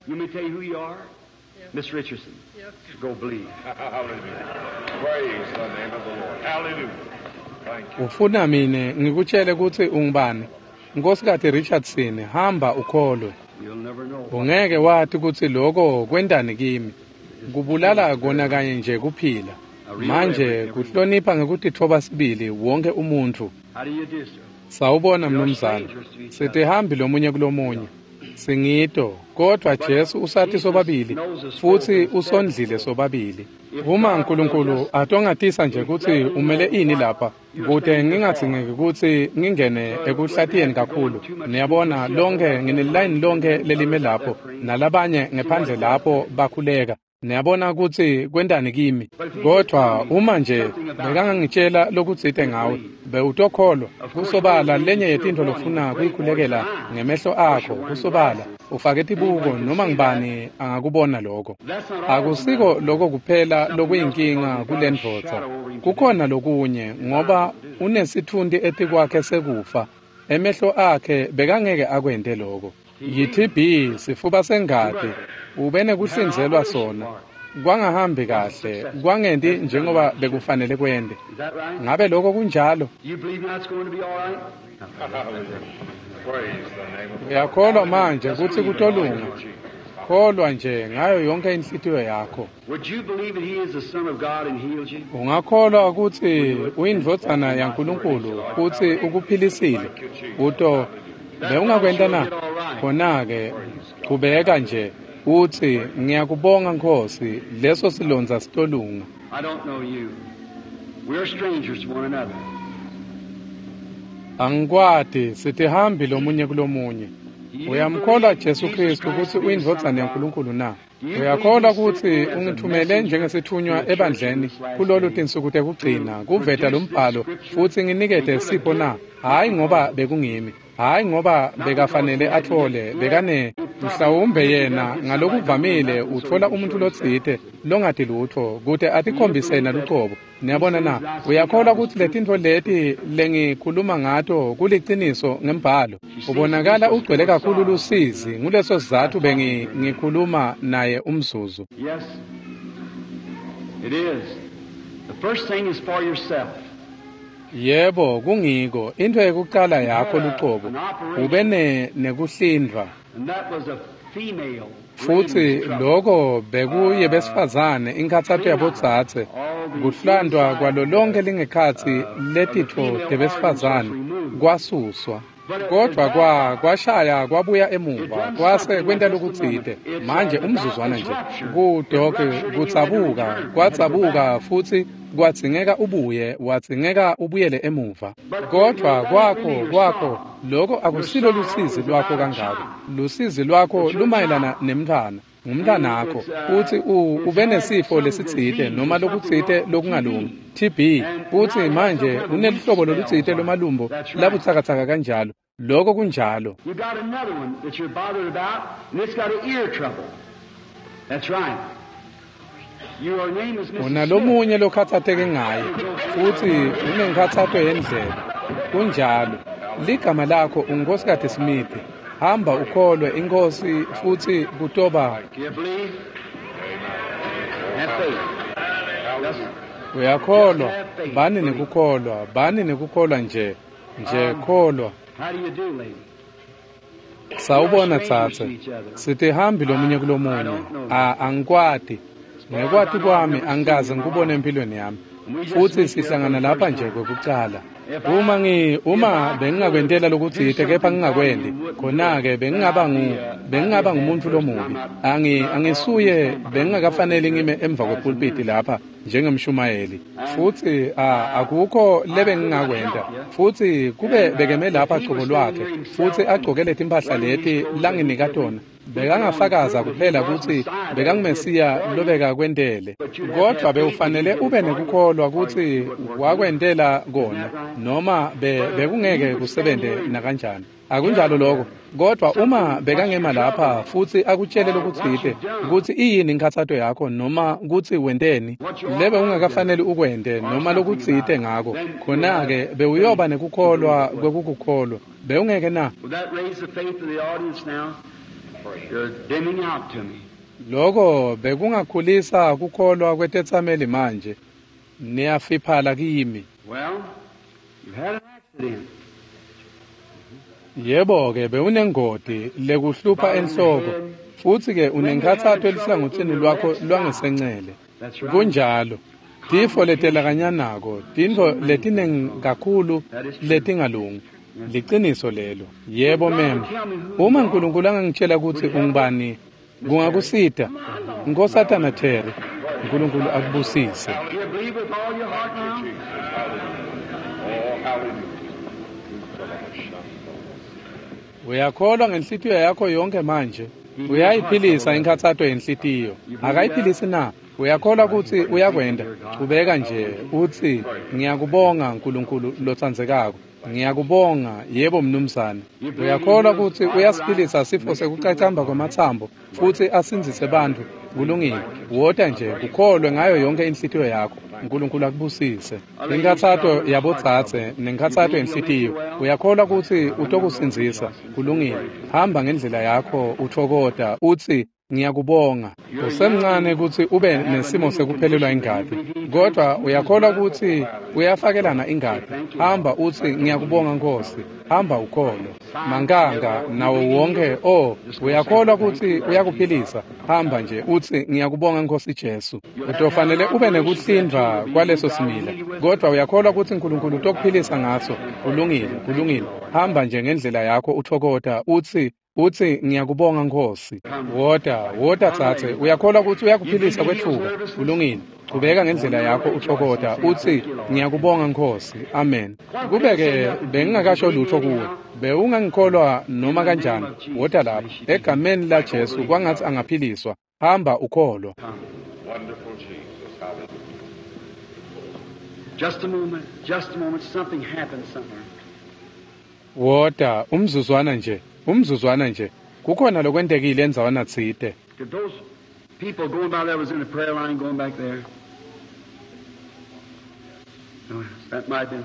Miss Richardson. Yes. Go believe. Hallelujah. Praise the name of the Lord. Hallelujah. Thank you. Ufuna mine ngikutshele ukuthi ungubani? Nkosikazi Richardson, hamba ukholwe. You'll never know. Ungeke wathi ukuthi lokho kwendani kimi. Kubulala kona kanye nje kuphila. Manje kuhlonipha ngekuthi thoba sibili wonke umuntu. How do you do, sir? Sawubona mnumzana. Sithi hambi lomunye kulomunye. Singito kodwa Jesu usathi sobabili futhi usondlile sobabili. Uma uNkulunkulu atongatisa nje ukuthi umele ini lapha, kude ngingathingeki ukuthi ngingene ekuhlathiyeni kakhulu. Niyabona lonke ngineline lonke lelime lapho nalabanye ngephandle lapho bakhuleka. Niyabona ukuthi kwendani kimi. Kodwa uma nje bekangangitshela lokutsite ngawe bewutokholwa kusobala lenye yetinto lofuna kuyikhulekela ngemehlo akho kusobala ufake tibuko noma ngibani angakubona lokho. Akusiko lokho kuphela lokuyinkinga kulendvodza. Kukhona lokunye ngoba unesithundi etikwakhe sekufa. Emehlo akhe bekangeke akwente lokho. Yi-T B sifuba sengadi ubene kuhlinzelwa sona. Kwangahambi kahle kwangenti njengoba bekufanele kwende. Ngabe lokho kunjalo? You believe now it's going to be all right? Praise the name of the Lord. Uyakholwa manje ukuthi kutolunga. Kholwa nje ngayo yonke inhlitiyo yakho. Would you believe that he is the Son of God and healed you? Ungakholwa ukuthi uyindvodzana yaNkulunkulu futhi ukuphilisile. Uto beungakwenta na? Khona-ke qhubeka nje uthi ngiyakubonga Nkosi leso silonza sitolunga. I don't know you. We're strangers to one another. Angikwadi sithi hambi lomunye kulomunye. Uyamkholwa Jesu Kristu ukuthi uyindvodzana yaNkulunkulu na? Uyakholwa ukuthi ungithumele njengesithunywa ebandleni kulolu tinsuku tekugcina kuveta lombhalo futhi nginikete sipho na? Hayi ngoba bekungimi. Hayi ngoba bekafanele athole bekane mhlawumbe yena ngalokuvamile uthola umuntu lotsite longathi lutho kude atikhombise nalucobo. Niyabona na? Uyakholwa ukuthi letinto leti lengikhuluma ngato kuliciniso ngembhalo. Ubonakala ugcwele kakhulu lusizi nguleso sizathu bengi ngikhuluma naye umzuzu. Yes, it is. The first thing is for yourself. Yebo kungiko into yokuqala yakho lucobo ubene nekuhlindwa And that was a female. futhi lokho bekuye besifazane inkathatho yabodzathe kuhlandwa kwalo lonke lingekhathi letitho tebesifazane kwasuswa kodwa kwa kwashaya kwabuya emuva kwase kwentela ukutsite manje umzuzwana nje kudoke kutsabuka kwatsabuka futhi kwatsingeka ubuye watsingeka ubuyele emuva kodwa kwakho kwakho lokho akusilo lusizi lwakho kangako. Lusizi lwakho lumayelana nemntwana, ngumntwana wakho. Uthi ube nesifo lesitsite noma lokutsite lokungalungi, T B, uthi manje unelihlobo lolutsite lomalumbo labuthakathaka kanjalo. Lokho kunjalo. You got another one that you're bothered about, and it's got an ear trouble. That's right. Your name is Missus Unalomunye lokhathatheke ngaye, futhi unenkathatho yendlela. Kunjalo. Ligama lakho uNkosikazi Smith. Hamba ukholwe inkosi futhi kutoba. Do you believe? Have faith. Uyakholwa, bani nekukholwa, bani nekukholwa nje, nje kholwa. How do you do, lady? Sawubona tsatsa, sithi hambi lomunye kulomunye. Ah, angikwati. Ngekwati kwami angikaze ngikubone empilweni yami. Futhi sihlangana lapha nje kokucala. Uma ngi uma bengingakwentela lokutsite kepha ngingakwendi, khona ke bengingaba ngu bengingaba ngumuntu lomubi. Angi angisuye bengingakafanele ngime emva kwepulpit lapha njengemshumayeli. Futhi akukho lebe ngingakwenda. Futhi kube bekeme lapha qobo lwakhe, futhi agqokele impahla leti langinika tona. Bekangafakaza kuphela ukuthi bekangimesiya lobeka kwentele, kodwa bewufanele ube nekukholwa ukuthi wakwentela kona noma bekungeke kusebente nakanjani. Akunjalo lokho, kodwa uma bekangema lapha futhi akutshele lokutsite ukuthi iyini inkathatho yakho noma ukuthi wenteni lebe ungakafanele ukwente noma lokutsite ngako, khona ke bewuyoba nekukholwa kwekukukholwa. Bewungeke na? You're dimming out to me. Lokho bekungakhulisa ukukholwa kwetetsameli manje. Niyafiphala kimi. Well, you had an accident. Yebo ke bewunengoti lekuhlupha enhloko. Futhi ke unenkathatho elihlangothini lwakho lwangesencele. Kunjalo. Tifo letela kanyanako, tintfo letinengakhulu letingalungi. Liqiniso lelo. Yebo mem. Uma uNkulunkulu angangitshela ukuthi ungibani, kungakusita. Nkosatana Terry, uNkulunkulu akubusise. Uyakholwa ngenhlitiyo yakho yonke manje. Uyayiphilisa inkathatho yenhlitiyo. Akayiphilisi na? Uyakholwa ukuthi uyakwenda. Ubeka nje uthi ngiyakubonga uNkulunkulu lothandzekako. Ngiyakubonga, yebo mnumzane. Uyakholwa ukuthi uyasiphilisa sifo sekucacamba kwamathambo futhi asinzise abantu. Kulungile. Wota nje ukholwe ngayo yonke inhlitiyo yakho. uNkulunkulu akubusise. Inkathatho yabotsatse nenkathatho yenhlitiyo. Uyakholwa ukuthi utokusinzisa. Kulungile. Hamba ngendlela yakho uthokoda uthi ngiyakubonga. Usemncane ukuthi ube nesimo sekuphelelwa ingadi, kodwa uyakholwa ukuthi uyafakelana ingadi. Hamba uthi ngiyakubonga Nkosi. Hamba ukholo. Manganga nawo wonke oh uyakholwa ukuthi uyakuphilisa. Hamba nje uthi ngiyakubonga Nkosi Jesu. Utofanele ube nekuhlindwa kwaleso simila, kodwa uyakholwa ukuthi uNkulunkulu utokuphilisa ngaso. Kulungile, kulungile. Hamba nje ngendlela yakho uthokoda uthi uthi ngiyakubonga Nkosi. Woda, woda tsatse, uyakholwa ukuthi uyakuphilisa kwethuka. Kulungile. Qhubeka ngendlela yakho uthokoda uthi ngiyakubonga Nkosi. Amen. Kubeke bengingakasho lutho kuwe. Bewungangikholwa noma kanjani. Woda lapha egameni la Jesu kwangathi angaphiliswa. Hamba ukholwa. Wonderful Jesus. Hallelujah. Just a moment, just a moment, something happened somewhere. Woda, umzuzwana nje. Umzuzwana nje. Kukhona lokwendekile enzawana tsite. Did those people going by there was in the prayer line going back there? No, that might have been.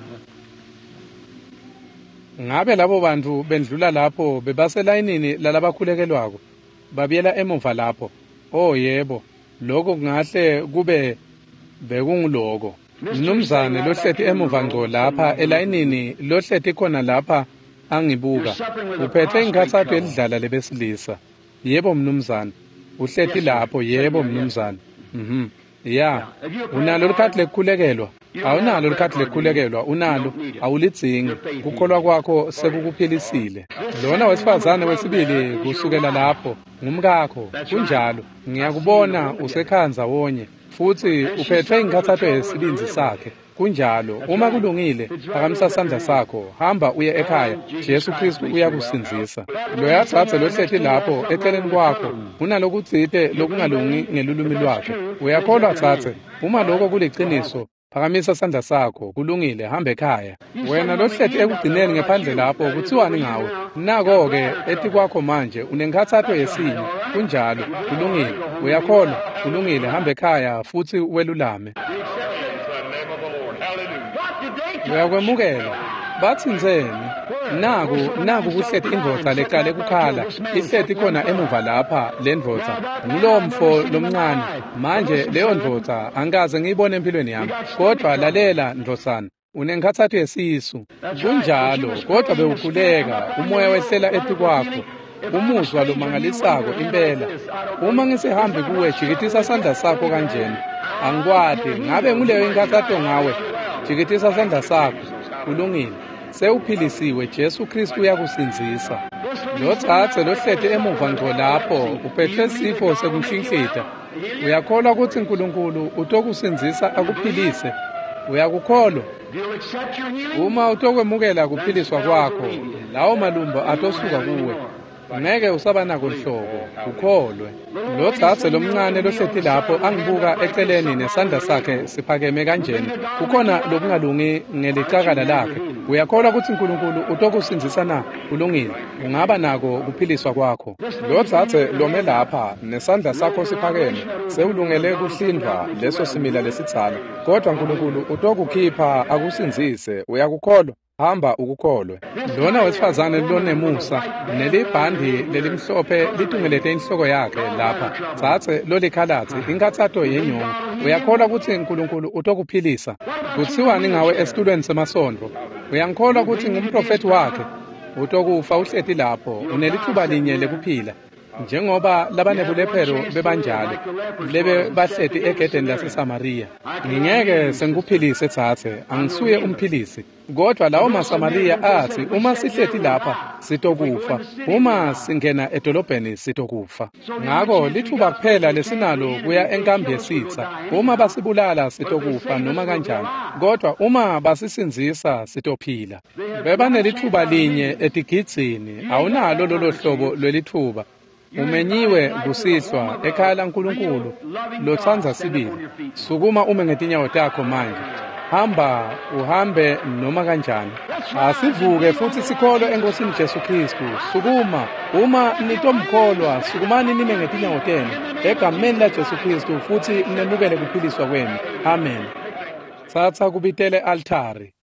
Ngabe labo bantu bendlula lapho bebaselayinini lalabakhulekelwako. Babiyela emuva lapho. Oh yebo. Lokho kungahle kube bekungiloko. Mnumzane lohlethi emuva ngco lapha elayinini lohlethi khona lapha angibuka. Uphethe inkathatho elidlala lebesilisa. Yebo mnumzane. Uhlethi lapho yebo mnumzane. Mhm. Ya. Unalo likhathi lekukhulekelwa. Awunalo likhathi lekukhulekelwa. Unalo awulidzingi. Ukukholwa kwakho sekukuphilisile. Lona wesifazane wesibili kusukela lapho ngumkakho. Kunjalo. Ngiyakubona usekhanza wonye. Futhi uphethe inkathatho yesibinzi sakhe. kunjalo uma kulungile phakamisa isandla sakho hamba uye ekhaya Jesu Kristu uyakusindisa loyathathe lohlethi lapho eceleni kwakho unalokutsite lokungalungi ngelulumi lwakhe uyakholwa thathe uma lokho kuliqiniso phakamisa isandla sakho kulungile hamba ekhaya wena lohlethi ekugcineni ngephandle lapho kuthiwani ngawe nako-ke ethi kwakho manje unenkathatho yesine kunjalo kulungile uyakholwa kulungile hamba ekhaya futhi welulame uyakwemukela bathi nzeni naku naku kuhlethi indvodza leqale kukhala ihlethi khona emuva lapha lendvodza ngulowo mfo lomncane manje leyo ndvodza angikaze ngiyibone empilweni yami kodwa lalela ndlosana unenkathatho yesisu kunjalo kodwa bewukhuleka umoya wehlela ethi kwakho umuzwa lomangalisako impela uma ngisehambi kuwe jikitisa isandla sakho kanjena angikwadi ngabe nguleyo inkathatho ngawe jikitisa isandla sakho kulungile sewuphilisiwe Jesu Kristu uyakusinzisa lothathe lohlethe emuva ngco lapho uphethwe isifo sekunhlinhlita uyakholwa ukuthi uNkulunkulu utokusinzisa akuphilise uyakukholwa uma utokwemukela kuphiliswa kwakho lawo malumbo atosuka kuwe ngeke usaba nako hlobo ukholwe lothathe lomncane lohlethi lapho angibuka eceleni nesandla sakhe siphakeme kanjena kukhona lokungalungi ngelicakala lakhe uyakholwa ukuthi uNkulunkulu utokusinzisa na kulungile ungaba nako kuphiliswa kwakho lothathe lome lapha nesandla sakho siphakeme sewulungele kuhlindwa leso simila lesitsala kodwa uNkulunkulu utokukhipha akusinzise uyakukholwa hamba ukukholwe lona wesifazane lonemusa nelibhandi lelimhlophe litungelete inhloko yakhe lapha thathe lolikhalathi inkathatho yenyongo uyakholwa ukuthi uNkulunkulu utokuphilisa kuthiwani ngawe esitulweni semasondlo uyangikholwa ukuthi ngumprofeti wakhe utokufa uhlethi lapho unelithuba linye lekuphila njengoba labanebulephero bebanjalo lebe bahlethi egedeni laseSamariya ngingeke sengikuphilise thathe angisuye umphilisi kodwa lawo maSamariya athi uma sihlethi lapha sitokufa uma singena edolobheni sitokufa ngako lithuba kuphela lesinalo kuya enkambi yesitha uma basibulala sitokufa noma kanjani kodwa uma basisinzisa sitophila bebanelithuba linye etigizini awunalo lolo hlobo lwelithuba umenyiwe kusihlwa ekhaya laNkulunkulu lothanza sibili sukuma ume ngetinyawo takho manje hamba uhambe noma kanjani asivuke futhi sikholwe enkosini Jesu Kristu sukuma uma nitomkholwa sukumani nime ngetinyawo tenu egameni la Jesu Kristu futhi nemukele kuphiliswa kwenu amen thatha kubitele altari